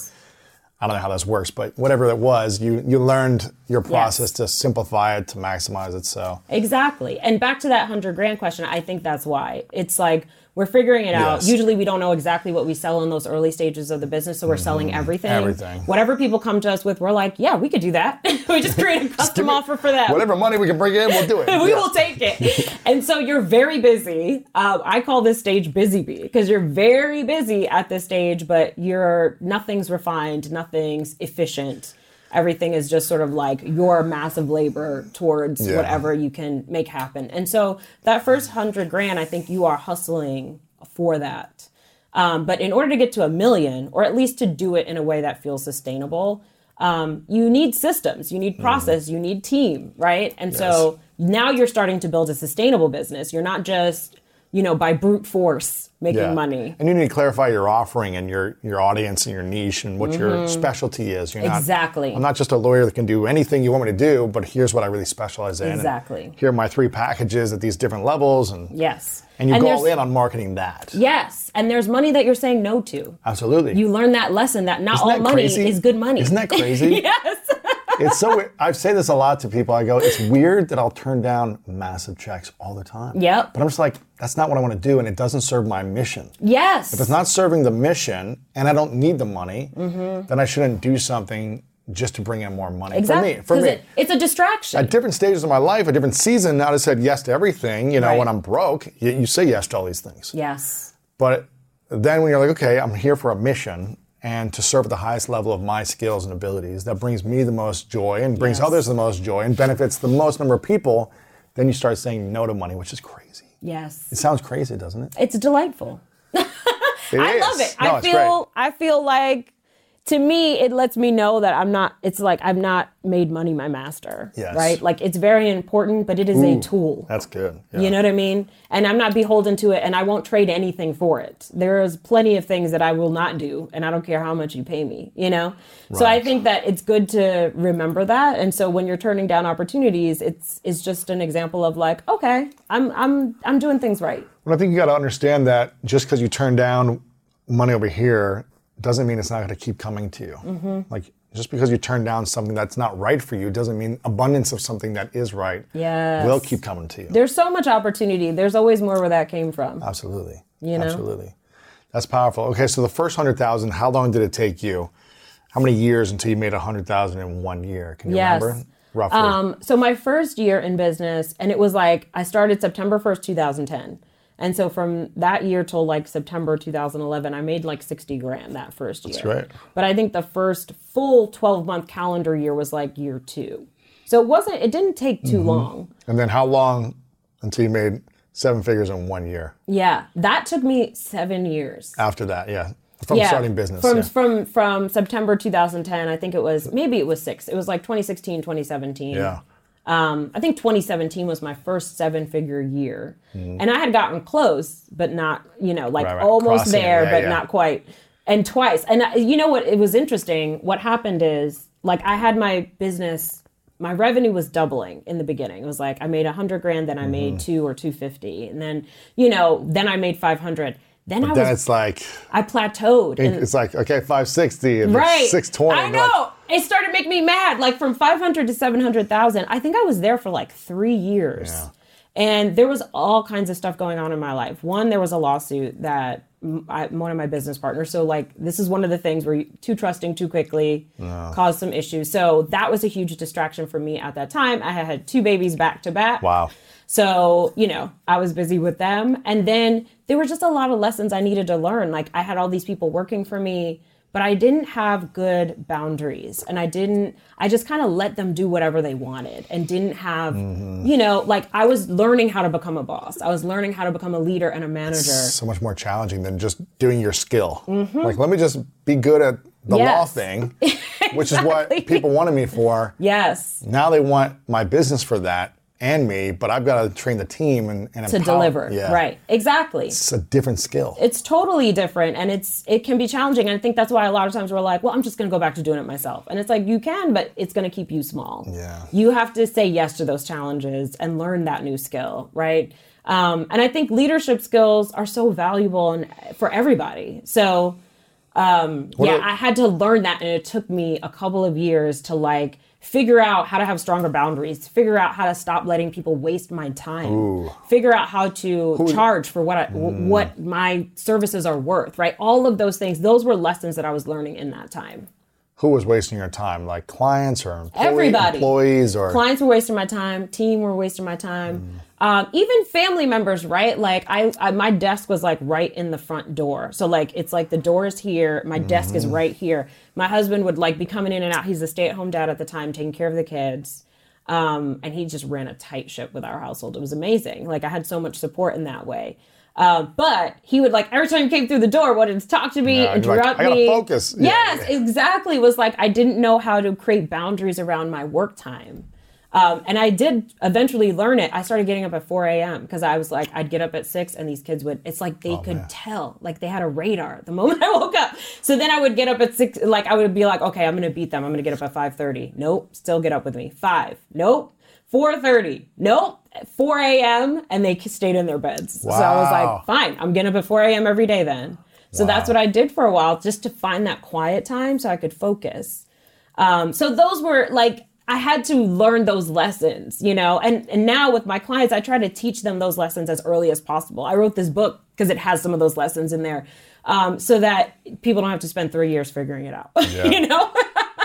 I don't know how this works, but whatever it was, you you learned your process Yes. to simplify it, to maximize it. So Exactly. And back to that hundred grand question, I think that's why. It's like we're figuring it out. Yes. Usually we don't know exactly what we sell in those early stages of the business, so we're selling everything. Everything. Whatever people come to us with, we're like, yeah, we could do that. We just create a custom me- offer for that. whatever money we can bring in, we'll do it. We Yeah. will take it. And so you're very busy. Uh, I call this stage busy bee because you're very busy at this stage, but you're nothing's refined, nothing's efficient. Everything is just sort of like your massive labor towards Yeah. whatever you can make happen. And so that first hundred grand, I think you are hustling for that. Um, but in order to get to a million, or at least to do it in a way that feels sustainable, um, you need systems, you need process, you need team, right? And so now you're starting to build a sustainable business. You're not just, you know, by brute force making Yeah. money. And you need to clarify your offering and your your audience and your niche and what your specialty is. You're not, Exactly. I'm not just a lawyer that can do anything you want me to do, but here's what I really specialize in. and Exactly. here are my three packages at these different levels, and Yes. and you go all there's- in on marketing that. Yes. And there's money that you're saying no to. Absolutely. You learn that lesson that not Isn't all that money crazy? is good money. Isn't that crazy? Yes. It's so. I say this a lot to people. I go, it's weird that I'll turn down massive checks all the time. Yep. But I'm just like, that's not what I want to do, and it doesn't serve my mission. Yes. If it's not serving the mission, and I don't need the money, then I shouldn't do something just to bring in more money. Exactly. For me, for 'Cause me. It, it's a distraction. At different stages of my life, a different season, I just said yes to everything. You know, Right. when I'm broke, you, you say yes to all these things. yes. But then when you're like, okay, I'm here for a mission and to serve at the highest level of my skills and abilities, that brings me the most joy and brings Yes. others the most joy and benefits the most number of people, then you start saying no to money, which is crazy. Yes. It sounds crazy, doesn't it? It's delightful. It I is. love it. No, I it's feel I feel like to me it lets me know that I'm not it's like I've not made money my master. Yes. Right? Like it's very important, but it is a tool. That's good. Yeah. You know what I mean? And I'm not beholden to it and I won't trade anything for it. There's plenty of things that I will not do and I don't care how much you pay me, you know? So I Right. think that it's good to remember that. And so when you're turning down opportunities, it's it's just an example of like, okay, I'm I'm I'm doing things right. Well, I think you got to understand that just because you turn down money over here doesn't mean it's not going to keep coming to you. Mm-hmm. Like just because you turn down something that's not right for you doesn't mean abundance of something that is right Yes. will keep coming to you. There's so much opportunity. There's always more where that came from. Absolutely. You know? Absolutely. That's powerful. Okay, so the first hundred thousand, how long did it take you? How many years until you made a hundred thousand in one year? Can you Yes. remember? Roughly. Um, so my first year in business, and it was like I started September first, two thousand ten. And so from that year till like September two thousand eleven, I made like sixty grand that first year. That's right. But I think the first full twelve month calendar year was like year two. So it wasn't, it didn't take too long. And then how long until you made seven figures in one year? Yeah. That took me seven years. After that, yeah. From starting business. From, yeah. from, from September two thousand ten, I think it was, maybe it was six. It was like twenty sixteen, twenty seventeen. yeah. Um, I think twenty seventeen was my first seven figure year. And I had gotten close, but not, you know, like Right, right. almost Crossing it, there, yeah, but yeah. not quite. And twice. And I, you know what? It was interesting. What happened is, like, I had my business, my revenue was doubling in the beginning. It was like I made a hundred grand, then I made Mm-hmm. two or two fifty, and then, you know, then I made five hundred. Then I Then was, it's like, I plateaued. And, it's like, okay, five sixty and right. six twenty. I know. it started making me mad. Like from five hundred to seven hundred thousand, I think I was there for like three years. Yeah. And there was all kinds of stuff going on in my life. One, there was a lawsuit that I, one of my business partners. So like, this is one of the things where you, too trusting too quickly No. caused some issues. So that was a huge distraction for me at that time. I had had two babies back to back. Wow. So, you know, I was busy with them. And then there were just a lot of lessons I needed to learn. Like I had all these people working for me, but I didn't have good boundaries, and I didn't, I just kind of let them do whatever they wanted and didn't have, mm-hmm. you know, like I was learning how to become a boss. I was learning how to become a leader and a manager. It's so much more challenging than just doing your skill. Mm-hmm. Like, let me just be good at the yes. law thing, exactly. which is what people wanted me for. Yes. Now they want my business for that. And me, but I've got to train the team and, and to empower. deliver. Yeah. Right. Exactly. It's a different skill. It's totally different, and it's it can be challenging. And I think that's why a lot of times we're like, well, I'm just going to go back to doing it myself. And it's like, you can, but it's going to keep you small. Yeah. You have to say yes to those challenges and learn that new skill, right? Um, and I think leadership skills are so valuable and for everybody. So, um, yeah, are, I had to learn that, and it took me a couple of years to like figure out how to have stronger boundaries, figure out how to stop letting people waste my time, Ooh. figure out how to Who, charge for what I, mm. what my services are worth, right? All of those things, those were lessons that I was learning in that time. Who was wasting your time? Like clients or employee, Everybody. employees? Or Clients were wasting my time, team were wasting my time. Mm. Um, even family members, right? Like I, I, my desk was like right in the front door. So like, it's like the door is here. My mm-hmm. desk is right here. My husband would like be coming in and out. He's a stay-at-home dad at the time, taking care of the kids. Um, and he just ran a tight ship with our household. It was amazing. Like I had so much support in that way. Uh, but he would like, every time he came through the door, wanted to talk to me, yeah, interrupt like, I gotta me. Focus. Yes, yeah. exactly. It was like, I didn't know how to create boundaries around my work time. Um, and I did eventually learn it. I started getting up at four a.m. because I was like, I'd get up at six and these kids would, it's like they oh, could man. tell, like they had a radar the moment I woke up. So then I would get up at six, like I would be like, okay, I'm going to beat them. I'm going to get up at five thirty. Nope. Still get up with me. Five. Nope. four thirty. Nope. four a.m. And they stayed in their beds. Wow. So I was like, fine, I'm getting up at four a.m. every day then. So wow. that's what I did for a while, just to find that quiet time so I could focus. Um, so those were like, I had to learn those lessons, you know, and, and now with my clients, I try to teach them those lessons as early as possible. I wrote this book because it has some of those lessons in there, um, so that people don't have to spend three years figuring it out, yeah. you know?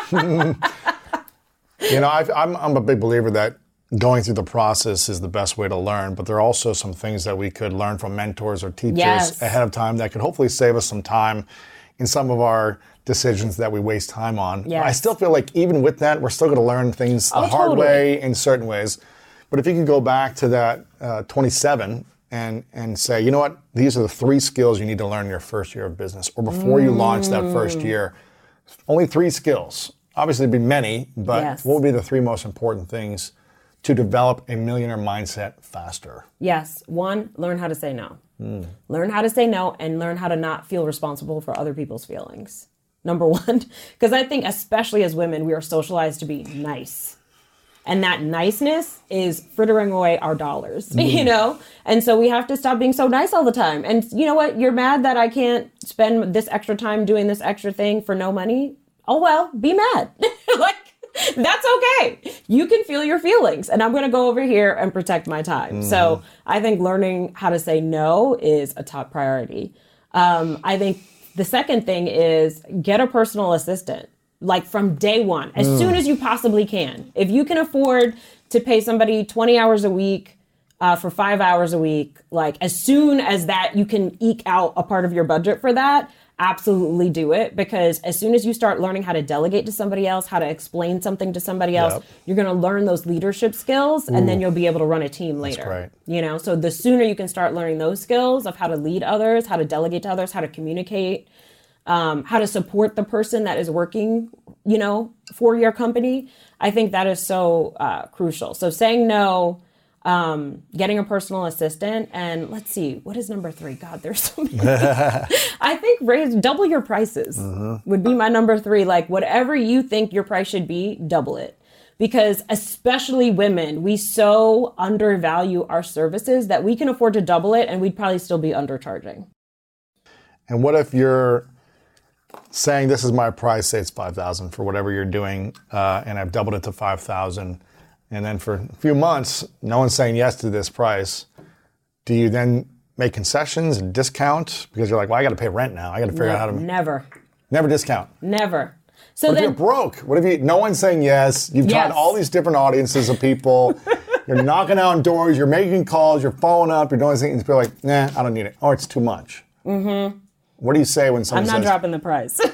you know, I've, I'm, I'm a big believer that going through the process is the best way to learn, but there are also some things that we could learn from mentors or teachers yes. ahead of time that could hopefully save us some time in some of our decisions that we waste time on. Yes. I still feel like even with that, we're still going to learn things oh, the hard totally. way in certain ways. But if you could go back to that uh, twenty-seven and and say, you know what, these are the three skills you need to learn in your first year of business or before mm. you launch that first year. Only three skills. Obviously, there'd be many, but yes. what would be the three most important things to develop a millionaire mindset faster? Yes. One, learn how to say no. Mm. Learn how to say no and learn how to not feel responsible for other people's feelings. Number one, because I think especially as women, we are socialized to be nice. And that niceness is frittering away our dollars, mm. you know? And so we have to stop being so nice all the time. And you know what? You're mad that I can't spend this extra time doing this extra thing for no money? Oh, well, be mad. Like, that's okay. You can feel your feelings. And I'm going to go over here and protect my time. Mm. So I think learning how to say no is a top priority. Um, I think the second thing is get a personal assistant, like from day one, as mm. soon as you possibly can. If you can afford to pay somebody twenty hours a week uh, for five hours a week, like as soon as that you can eke out a part of your budget for that, absolutely do it. Because as soon as you start learning how to delegate to somebody else, how to explain something to somebody else, yep. you're going to learn those leadership skills, Ooh. and then you'll be able to run a team later. That's right. You know, so the sooner you can start learning those skills of how to lead others, how to delegate to others, how to communicate, um, how to support the person that is working, you know, for your company, I think that is so uh, crucial. So saying no, Um, getting a personal assistant, and let's see, what is number three? God, there's so many. I think raise, double your prices uh-huh. would be my number three. Like whatever you think your price should be, double it. Because especially women, we so undervalue our services that we can afford to double it and we'd probably still be undercharging. And what if you're saying this is my price, say it's five thousand for whatever you're doing, uh, and I've doubled it to five thousand, and then for a few months, no one's saying yes to this price, do you then make concessions and discount? Because you're like, well, I got to pay rent now. I got to figure no, out how to... Never. Never discount. Never. So what then, if you're broke? What if you, no one's saying yes, you've Yes. tried all these different audiences of people, you're knocking on doors, you're making calls, you're following up, you're doing things, and people are like, nah, I don't need it. Or it's too much. Mm-hmm. What do you say when someone I'm says... not dropping the price. So,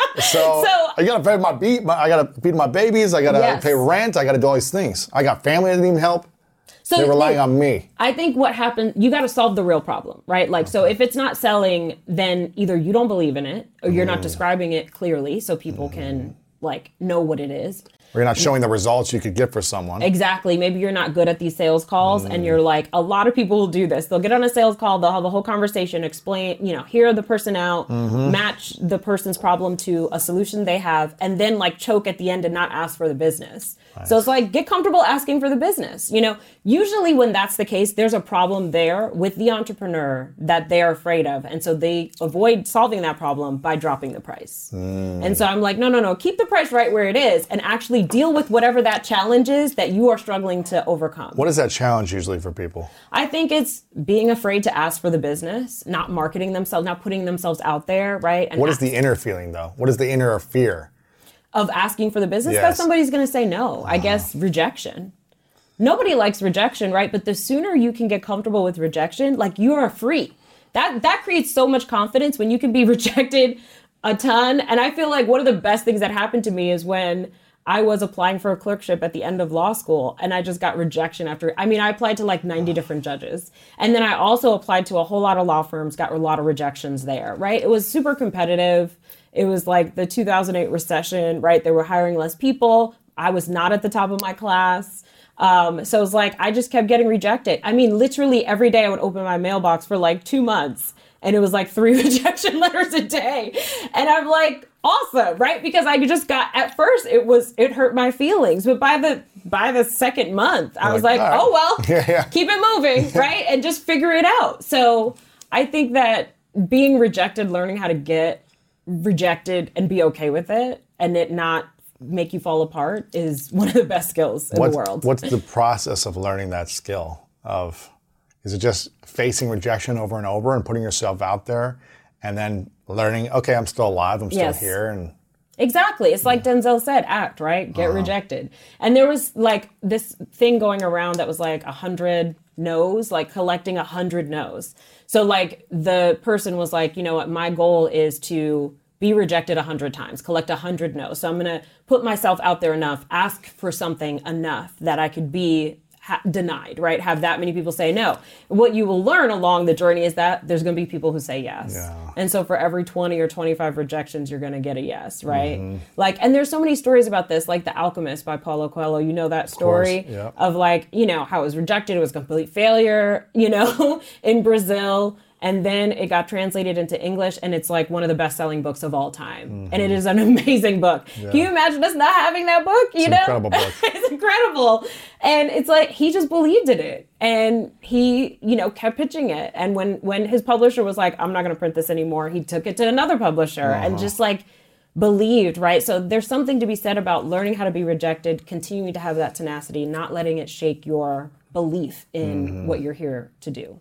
So- I gotta pay my beat, my, I gotta feed my babies, I gotta Yes. pay rent, I gotta do all these things. I got family that need help. So They're relying they- on me. I think what happened, you got to solve the real problem, right? Like, so if it's not selling, then either you don't believe in it or you're not describing it clearly so people can like know what it is. Or you're not showing the results you could get for someone. Exactly. Maybe you're not good at these sales calls and you're like, a lot of people will do this. They'll get on a sales call, they'll have the whole conversation, explain, you know, hear the person out, match the person's problem to a solution they have, and then like choke at the end and not ask for the business. Nice. So it's like, get comfortable asking for the business. You know, usually when that's the case, there's a problem there with the entrepreneur that they're afraid of. And so they avoid solving that problem by dropping the price. Mm. And so I'm like, no, no, no, keep the price right where it is and actually deal with whatever that challenge is that you are struggling to overcome. What is that challenge usually for people? I think it's being afraid to ask for the business, not marketing themselves, not putting themselves out there, right? And what is the inner feeling though? What is the inner fear? Of asking for the business? Yes. Because somebody's going to say no. I guess rejection. Nobody likes rejection, right? But the sooner you can get comfortable with rejection, like you are free. That that creates so much confidence when you can be rejected a ton. And I feel like one of the best things that happened to me is when I was applying for a clerkship at the end of law school and I just got rejection after, I mean, I applied to like ninety different judges. And then I also applied to a whole lot of law firms, got a lot of rejections there, right? It was super competitive. It was like the two thousand eight recession, right? They were hiring less people. I was not at the top of my class. Um, so it was like, I just kept getting rejected. I mean, literally every day I would open my mailbox for like two months and it was like three rejection letters a day. And I'm like, awesome, right? Because I just got, at first it was, it hurt my feelings. But by the, by the second month, I You're was like, like, oh, all right. well, Yeah, yeah. keep it moving, right? And just figure it out. So I think that being rejected, learning how to get rejected and be okay with it and it not make you fall apart is one of the best skills in what's, the world. What's the process of learning that skill? Of is it just facing rejection over and over and putting yourself out there and then learning, okay, I'm still alive, I'm still Yes. here, and Exactly. It's like Denzel said, act, right? Get Uh-huh. rejected. And there was like this thing going around that was like a hundred no's, like collecting a hundred no's. So like the person was like, you know what, my goal is to be rejected a hundred times, collect a hundred no's. So I'm going to put myself out there enough, ask for something enough that I could be ha- denied, right? Have that many people say no. What you will learn along the journey is that there's going to be people who say yes. Yeah. And so for every twenty or twenty-five rejections, you're going to get a yes, right? Mm-hmm. Like, and there's so many stories about this, like The Alchemist by Paulo Coelho. You know that story Of course, yeah. of like, you know, how it was rejected. It was a complete failure, you know, in Brazil. And then it got translated into English, and it's like one of the best-selling books of all time. Mm-hmm. And it is an amazing book. Yeah. Can you imagine us not having that book? You it's know, an incredible book. It's incredible. And it's like he just believed in it, and he, you know, kept pitching it. And when when his publisher was like, "I'm not going to print this anymore," he took it to another publisher, uh-huh. and just like believed, right? So there's something to be said about learning how to be rejected, continuing to have that tenacity, not letting it shake your belief in mm-hmm. what you're here to do.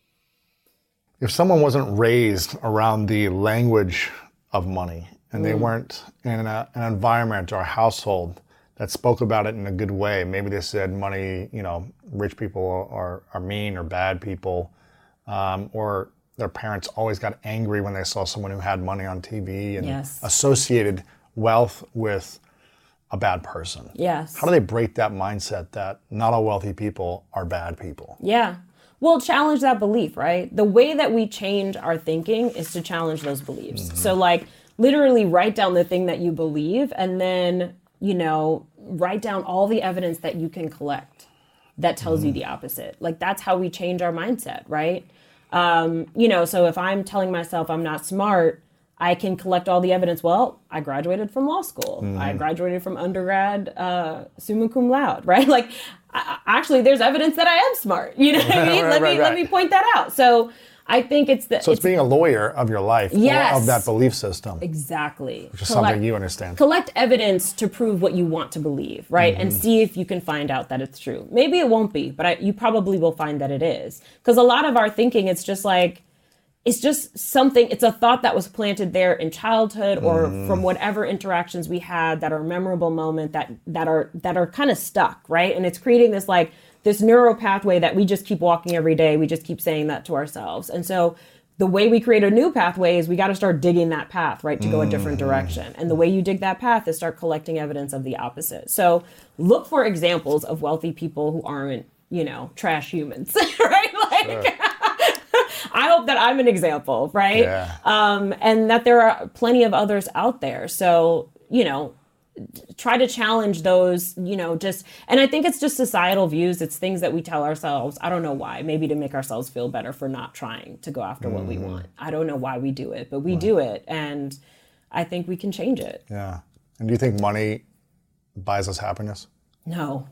If someone wasn't raised around the language of money and mm. they weren't in a, an environment or a household that spoke about it in a good way, maybe they said money, you know, rich people are, are mean or bad people, um, or their parents always got angry when they saw someone who had money on T V and yes. associated wealth with a bad person. Yes. How do they break that mindset that not all wealthy people are bad people? Yeah. Well, challenge that belief, right? The way that we change our thinking is to challenge those beliefs. Mm-hmm. So like literally write down the thing that you believe and then, you know, write down all the evidence that you can collect that tells mm-hmm. you the opposite. Like that's how we change our mindset, right? Um, you know, so if I'm telling myself I'm not smart, I can collect all the evidence. Well, I graduated from law school. Mm-hmm. I graduated from undergrad, uh, summa cum laude, right? Like, I, actually, there's evidence that I am smart. You know what I mean? right, let right, me right. let me point that out. So, I think it's the... So it's, it's being a lawyer of your life, yes, or of that belief system. Exactly. Which is collect, something you understand. Collect evidence to prove what you want to believe, right? Mm-hmm. And see if you can find out that it's true. Maybe it won't be, but I, you probably will find that it is. Because a lot of our thinking, it's just like, it's just something, it's a thought that was planted there in childhood or mm. from whatever interactions we had that are a memorable moment that that are that are kind of stuck, right? And it's creating this like this neural pathway that we just keep walking every day. We just keep saying that to ourselves. And so the way we create a new pathway is we got to start digging that path, right, to go a different direction. And the way you dig that path is start collecting evidence of the opposite. So look for examples of wealthy people who aren't, you know, trash humans, right? Like, sure. I hope that I'm an example, right? Yeah. Um, and that there are plenty of others out there. So, you know, try to challenge those, you know, just, and I think it's just societal views. It's things that we tell ourselves. I don't know why, maybe to make ourselves feel better for not trying to go after mm-hmm. what we want. I don't know why we do it, but we right. do it. And I think we can change it. Yeah. And do you think money buys us happiness? No.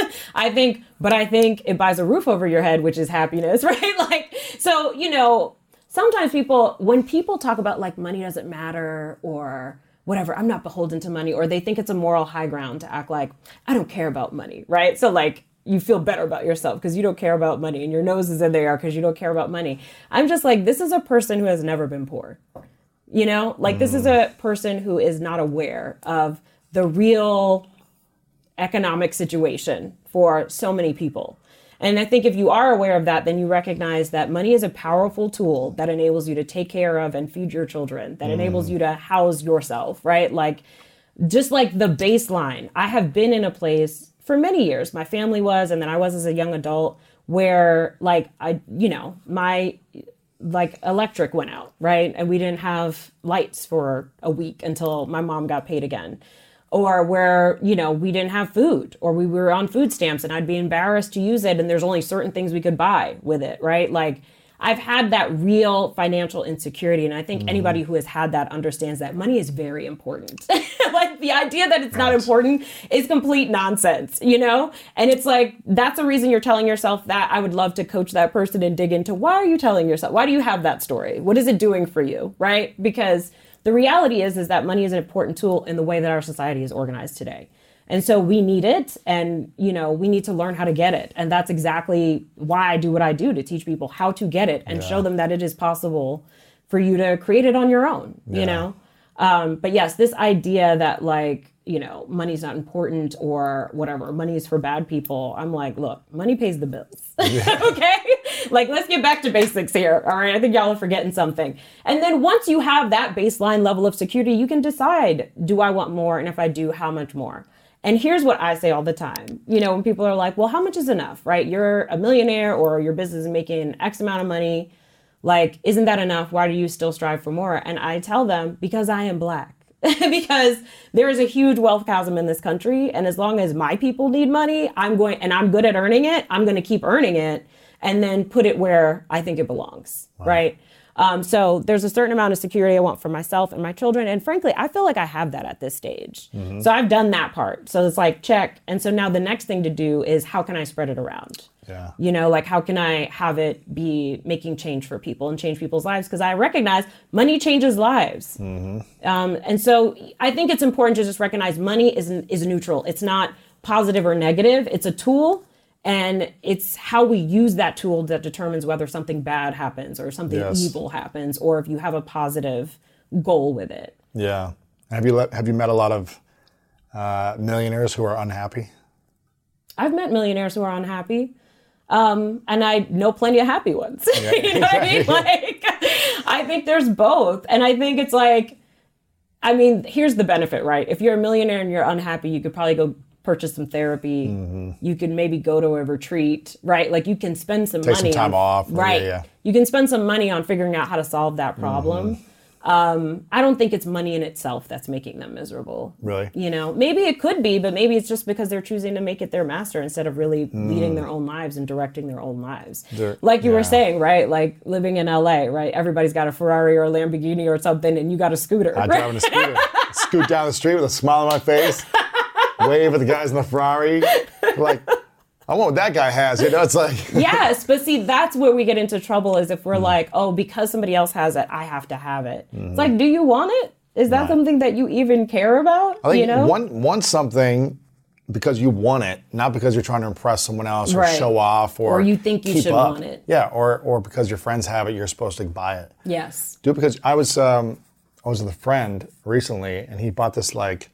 I think, but I think it buys a roof over your head, which is happiness, right? Like, so, you know, sometimes people, when people talk about like money doesn't matter or whatever, I'm not beholden to money, or they think it's a moral high ground to act like, I don't care about money, right? So like, you feel better about yourself because you don't care about money and your nose is in the air because you don't care about money. I'm just like, this is a person who has never been poor, you know? Like, mm. this is a person who is not aware of the real economic situation for so many people. And I think if you are aware of that, then you recognize that money is a powerful tool that enables you to take care of and feed your children, that mm. enables you to house yourself, right? Like, just like the baseline. I have been in a place for many years, my family was, and then I was as a young adult, where like, I, you know, my like electric went out, right? And we didn't have lights for a week until my mom got paid again. Or where, you know, we didn't have food, or we were on food stamps and I'd be embarrassed to use it and there's only certain things we could buy with it, right? Like, I've had that real financial insecurity, and I think mm. anybody who has had that understands that money is very important. Like, the idea that it's not important is complete nonsense, you know? And it's like, that's the reason you're telling yourself that. I would love to coach that person and dig into, why are you telling yourself? Why do you have that story? What is it doing for you, right? Because the reality is, is that money is an important tool in the way that our society is organized today. And so we need it, and, you know, we need to learn how to get it. And that's exactly why I do what I do, to teach people how to get it and yeah. show them that it is possible for you to create it on your own, yeah. you know? Um, but yes, this idea that like, you know, money's not important or whatever, money is for bad people. I'm like, look, money pays the bills. Yeah. Okay? Like, let's get back to basics here. All right. I think y'all are forgetting something. And then once you have that baseline level of security, you can decide, do I want more? And if I do, how much more? And here's what I say all the time. You know, when people are like, well, how much is enough, right? You're a millionaire or your business is making X amount of money. Like, isn't that enough? Why do you still strive for more? And I tell them, because I am Black. Because there is a huge wealth chasm in this country. And as long as my people need money, I'm going, and I'm good at earning it, I'm going to keep earning it and then put it where I think it belongs, wow. right? Um, so there's a certain amount of security I want for myself and my children. And frankly, I feel like I have that at this stage. Mm-hmm. So I've done that part. So it's like, check. And so now the next thing to do is, how can I spread it around? Yeah. You know, like, how can I have it be making change for people and change people's lives? Because I recognize money changes lives. Mm-hmm. Um, and so I think it's important to just recognize money is, is neutral. It's not positive or negative. It's a tool. And it's how we use that tool that determines whether something bad happens or something yes. evil happens, or if you have a positive goal with it. Yeah. Have you let, have you met a lot of uh, millionaires who are unhappy? I've met millionaires who are unhappy. Um, and I know plenty of happy ones. Yeah. You know what I mean? Like, I think there's both. And I think it's like, I mean, here's the benefit, right? If you're a millionaire and you're unhappy, you could probably go purchase some therapy. Mm-hmm. You can maybe go to a retreat, right? Like, you can spend some Take money some time on, off. Right. Yeah, yeah. You can spend some money on figuring out how to solve that problem. Mm-hmm. Um, I don't think it's money in itself that's making them miserable. Really? You know, maybe it could be, but maybe it's just because they're choosing to make it their master instead of really mm. leading their own lives and directing their own lives. They're, like you yeah. were saying, right? Like, living in L A, right? Everybody's got a Ferrari or a Lamborghini or something, and you got a scooter. I'm right? driving a scooter. Scoot down the street with a smile on my face, wave at the guys in the Ferrari. Like, I want what that guy has. You know, it's like. Yes, but see, that's where we get into trouble is if we're mm. like, oh, because somebody else has it, I have to have it. Mm-hmm. It's like, do you want it? Is that right. something that you even care about? I think you know? want, want something because you want it, not because you're trying to impress someone else or right. show off or Or you think you keep should up. want it. Yeah, or or because your friends have it, you're supposed to buy it. Yes. Do it because I was um, I was with a friend recently, and he bought this like,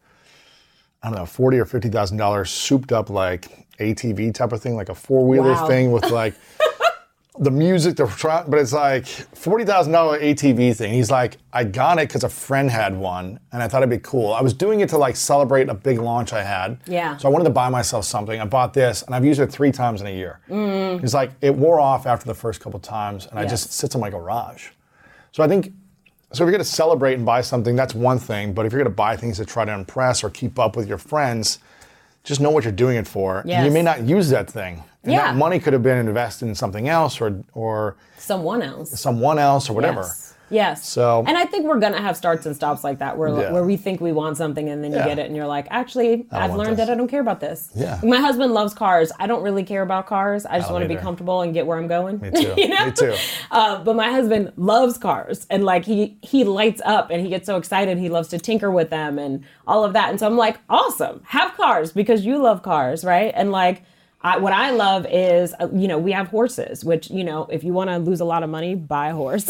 I don't know, forty or fifty thousand dollars souped up like A T V type of thing, like a four wheeler wow. thing with like the music, the front, but it's like forty thousand dollar A T V thing. He's like, I got it because a friend had one, and I thought it'd be cool. I was doing it to like celebrate a big launch I had. Yeah. So I wanted to buy myself something. I bought this, and I've used it three times in a year. Mm. It's like it wore off after the first couple times, and yes. I just sits in my garage. So I think. So if you're going to celebrate and buy something, that's one thing. But if you're going to buy things to try to impress or keep up with your friends, just know what you're doing it for. Yes. And you may not use that thing. And yeah. that money could have been invested in something else or or someone else. Someone else or whatever. Yes. Yes. So, and I think we're going to have starts and stops like that where yeah. where we think we want something and then you yeah. get it and you're like, actually, I've learned this. that I don't care about this. Yeah. My husband loves cars. I don't really care about cars. I just I want to be either. comfortable and get where I'm going. Me too. you know? Me too. Uh, but my husband loves cars and like he he lights up and he gets so excited. He loves to tinker with them and all of that. And so I'm like, awesome. Have cars because you love cars, right? And like I, what I love is, uh, you know, we have horses, which, you know, if you want to lose a lot of money, buy a horse.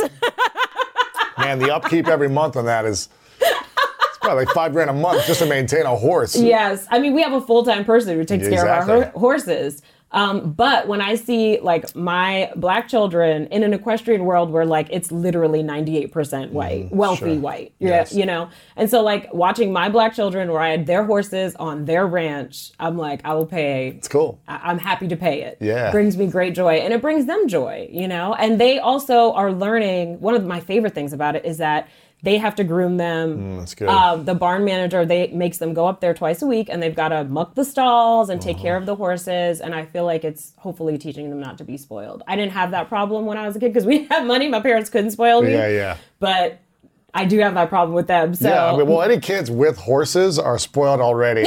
Man, the upkeep every month on that is it's probably like five grand a month just to maintain a horse. Yes. I mean, we have a full-time person who takes Yeah, care exactly. of our ho- horses. Um, but when I see like my black children in an equestrian world where like it's literally ninety-eight percent white, Mm, wealthy sure. white, yeah, Yes. you know? And so like watching my black children ride their horses on their ranch, I'm like, I will pay. It's cool. I- I'm happy to pay it. Yeah. It brings me great joy and it brings them joy, you know? And they also are learning, one of my favorite things about it is that they have to groom them. Mm, that's good. Um, the barn manager, they makes them go up there twice a week and they've got to muck the stalls and take Uh-huh. care of the horses. And I feel like it's hopefully teaching them not to be spoiled. I didn't have that problem when I was a kid because we didn't have money. My parents couldn't spoil me. Yeah, yeah. But I do have that problem with them. So Yeah, I mean, well, any kids with horses are spoiled already.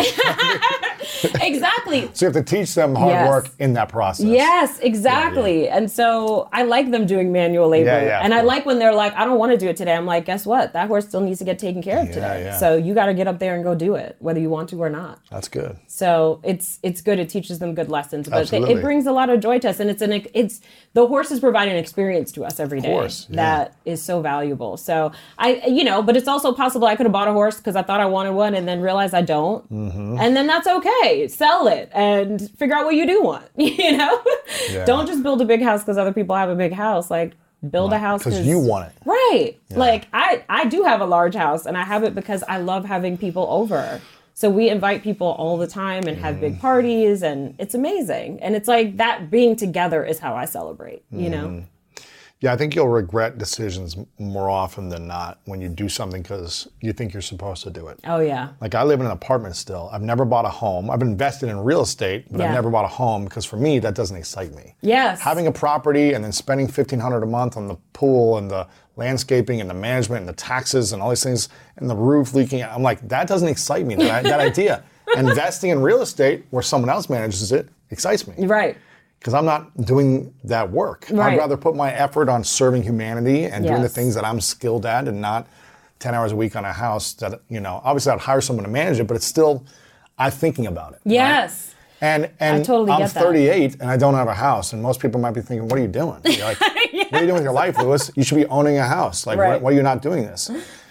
exactly. So you have to teach them hard Yes. work in that process. Yes, exactly. Yeah, yeah. And so I like them doing manual labor. Yeah, yeah, and of I course. like when they're like, I don't want to do it today. I'm like, guess what? That horse still needs to get taken care of Yeah, today. yeah. So you got to get up there and go do it, whether you want to or not. That's good. So it's it's good. It teaches them good lessons, but they, Absolutely. it brings a lot of joy to us. And it's an it's the horses provide an experience to us every day course, yeah. that is so valuable. So I, you know, but it's also possible I could have bought a horse because I thought I wanted one and then realized I don't, Mm-hmm. and then that's okay. Sell it and figure out what you do want. You know, Yeah. don't just build a big house because other people have a big house. Like build a house Because you want it. Right. Like I, I do have a large house and I have it because I love having people over. So we invite people all the time and have Mm. big parties and it's amazing. And it's like that being together is how I celebrate, you know? Mm. Yeah, I think you'll regret decisions m- more often than not when you do something because you think you're supposed to do it. Oh yeah. Like I live in an apartment still. I've never bought a home. I've invested in real estate, but Yeah. I've never bought a home because for me, that doesn't excite me. Yes. Having a property and then spending fifteen hundred dollars a month on the pool and the landscaping and the management and the taxes and all these things and the roof leaking, I'm like, that doesn't excite me, that, that idea. Investing in real estate where someone else manages it excites me. Right. Because I'm not doing that work. Right. I'd rather put my effort on serving humanity and doing the Yes. things that I'm skilled at and not ten hours a week on a house that, you know, obviously I'd hire someone to manage it, but it's still, I'm thinking about it. Yes. And and totally I'm get that. thirty-eight and I don't have a house. And most people might be thinking, what are you doing? You're like, what are you doing with your life, Louis? You should be owning a house. Like, Right. why, why are you not doing this?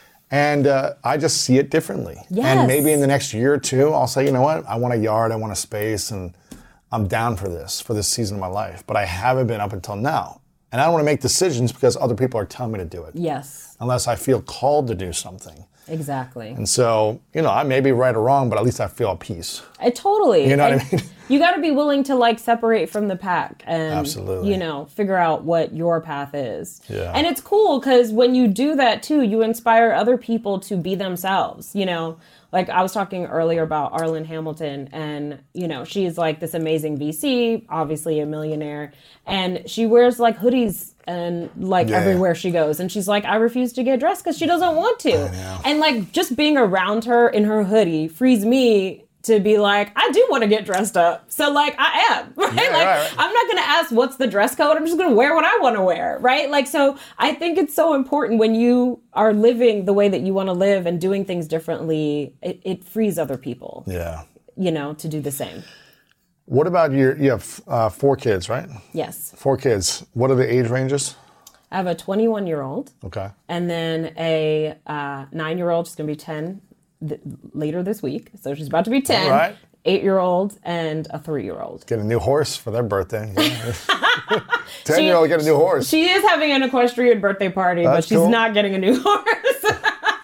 And uh, I just see it differently. Yes. And maybe in the next year or two, I'll say, you know what? I want a yard, I want a space, and I'm down for this, for this season of my life. But I haven't been up until now. And I don't want to make decisions because other people are telling me to do it. Yes. Unless I feel called to do something. Exactly. And so, you know, I may be right or wrong, but at least I feel at peace. I totally. You know what And I mean? You got to be willing to like separate from the pack and, Absolutely. you know, figure out what your path is. Yeah. And it's cool because when you do that too, you inspire other people to be themselves, you know. Like I was talking earlier about Arlen Hamilton and, you know, she's like this amazing V C, obviously a millionaire, and she wears like hoodies and like Yeah. everywhere she goes. And she's like, I refuse to get dressed because she doesn't want to. And like just being around her in her hoodie frees me to be like, I do want to get dressed up. So like I am, right? Yeah, like right, right. I'm not going to ask what's the dress code. I'm just going to wear what I want to wear, right? Like, so I think it's so important when you are living the way that you want to live and doing things differently, it, it frees other people, Yeah. you know, to do the same. What about your, you have uh, four kids, right? Yes. Four kids. What are the age ranges? I have a twenty-one year old Okay. and then a uh, nine year old. She's going to be ten th- later this week. So she's about to be ten. All right. Eight year old and a three year old. Get a new horse for their birthday. ten year old get a new horse. She is having an equestrian birthday party, That's but she's cool. not getting a new horse.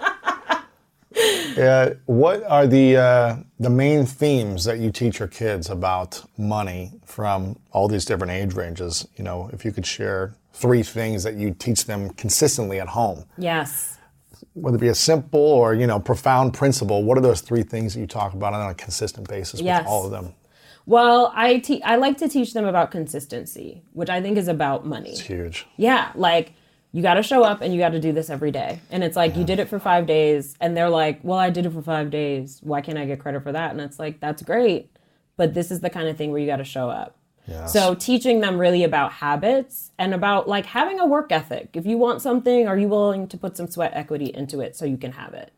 Uh, what are the uh, the main themes that you teach your kids about money from all these different age ranges? You know, if you could share three things that you teach them consistently at home, Yes. whether it be a simple or, you know, profound principle, what are those three things that you talk about on a consistent basis Yes. with all of them? Well, I te- I like to teach them about consistency, which I think is about money. It's huge. Yeah, like you got to show up and you got to do this every day. And it's like, you did it for five days and they're like, well, I did it for five days. Why can't I get credit for that? And it's like, that's great. But this is the kind of thing where you got to show up. Yes. So teaching them really about habits and about like having a work ethic. If you want something, are you willing to put some sweat equity into it so you can have it?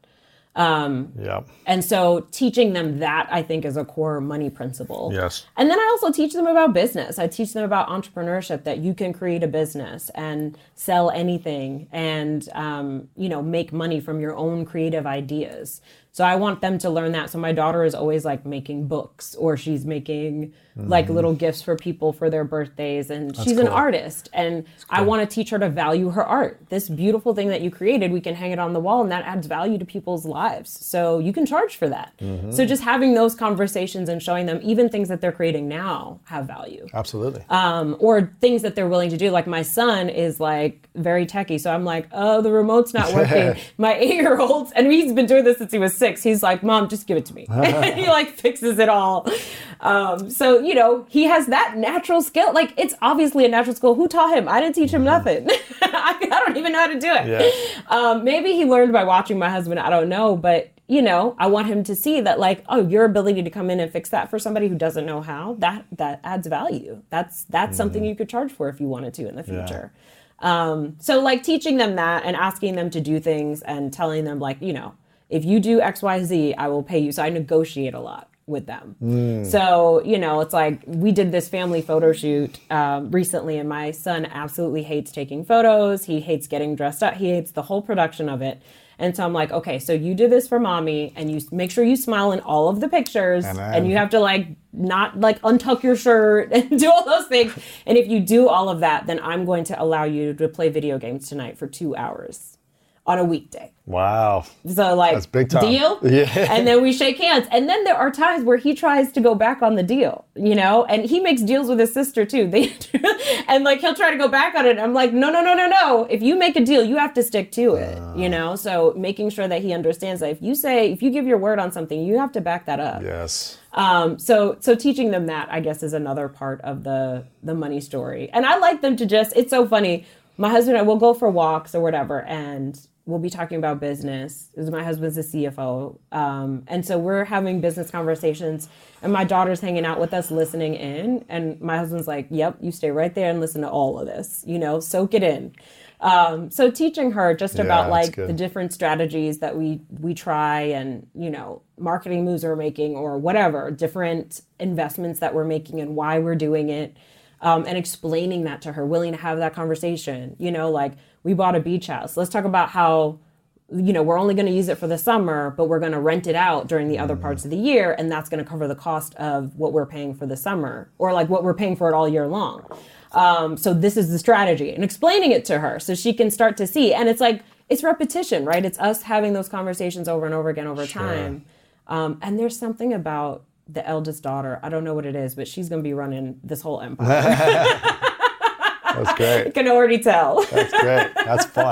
Yep. And so teaching them that, I think, is a core money principle. Yes. And then I also teach them about business. I teach them about entrepreneurship, that you can create a business and sell anything and, um, you know, make money from your own creative ideas. So I want them to learn that. So my daughter is always like making books, or she's making like little gifts for people for their birthdays. And she's an cool. artist. And I want to teach her to value her art. This beautiful thing that you created, we can hang it on the wall and that adds value to people's lives. So you can charge for that. So just having those conversations and showing them even things that they're creating now have value. Absolutely. Um, or things that they're willing to do. Like my son is like very techie. So I'm like, oh, the remote's not working. My eight-year-old, and he's been doing this since he was six. He's like, Mom, just give it to me. And he like fixes it all. Um, so, you know, he has that natural skill. Like, it's obviously a natural skill. Who taught him? I didn't teach him nothing. I, I don't even know how to do it. Yeah. Um, maybe he learned by watching my husband. I don't know. But, you know, I want him to see that, like, oh, your ability to come in and fix that for somebody who doesn't know how, that that adds value. That's that's mm-hmm. something you could charge for if you wanted to in the future. Yeah. Um, so, like, teaching them that and asking them to do things and telling them, like, you know, if you do X, Y, Z, I will pay you. So I negotiate a lot with them. Mm. So, you know, it's like we did this family photo shoot um, recently, and my son absolutely hates taking photos. He hates getting dressed up. He hates the whole production of it. And so I'm like, okay, so you did this for mommy, and you make sure you smile in all of the pictures, and, and you have to like not like untuck your shirt and do all those things. And if you do all of that, then I'm going to allow you to play video games tonight for two hours on a weekday. Wow. So like, that's big time. Deal? Yeah. And then we shake hands. And then there are times where he tries to go back on the deal, you know, and he makes deals with his sister too. They and like, he'll try to go back on it. I'm like, no, no, no, no, no. If you make a deal, you have to stick to it, uh, you know? So making sure that he understands that if you say, if you give your word on something, you have to back that up. Yes. Um, so, so teaching them that, I guess, is another part of the, the money story. And I like them to just, it's so funny. My husband and I will go for walks or whatever, and we'll be talking about business. My husband's a C F O. Um, and so we're having business conversations, and my daughter's hanging out with us, listening in. And my husband's like, yep, you stay right there and listen to all of this, you know, soak it in. Um, so teaching her just yeah, about like good. the different strategies that we, we try, and, you know, marketing moves we're making or whatever, different investments that we're making and why we're doing it. Um, and explaining that to her, willing to have that conversation, you know, like, we bought a beach house. Let's talk about how, you know, we're only going to use it for the summer, but we're going to rent it out during the other parts of the year. And that's going to cover the cost of what we're paying for the summer, or like what we're paying for it all year long. Um, so this is the strategy, and explaining it to her so she can start to see. And it's like, it's repetition, right? It's us having those conversations over and over again over sure. time. Um, and there's something about the eldest daughter. I don't know what it is, but she's going to be running this whole empire. That's great. I can already tell. That's great. That's fun.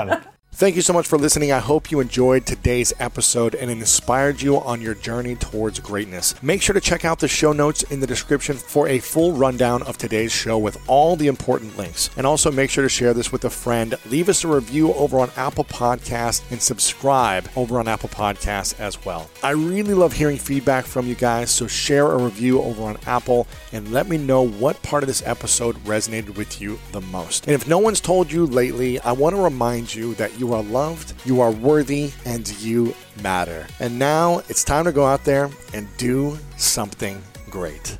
Thank you so much for listening. I hope you enjoyed today's episode and it inspired you on your journey towards greatness. Make sure to check out the show notes in the description for a full rundown of today's show with all the important links. And also make sure to share this with a friend. Leave us a review over on Apple Podcasts and subscribe over on Apple Podcasts as well. I really love hearing feedback from you guys, so share a review over on Apple and let me know what part of this episode resonated with you the most. And if no one's told you lately, I want to remind you that you are loved, you are worthy, and you matter. And now it's time to go out there and do something great.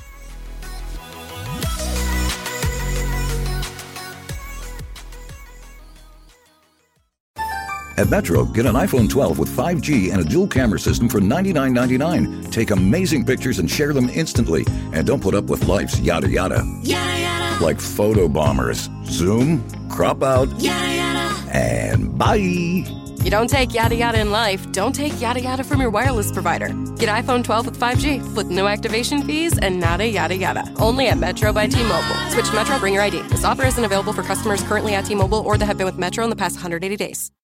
At Metro, get an iPhone twelve with five G and a dual camera system for ninety-nine ninety-nine. Take amazing pictures and share them instantly. And don't put up with life's yada yada. Yada yada. Like photo bombers. Zoom, crop out, yada yada. And bye. You don't take yada yada in life, don't take yada yada from your wireless provider. Get iPhone twelve with five G with no activation fees and nada yada yada. Only at Metro by T-Mobile. Switch to Metro, bring your I D. This offer isn't available for customers currently at T-Mobile or that have been with Metro in the past one hundred eighty days.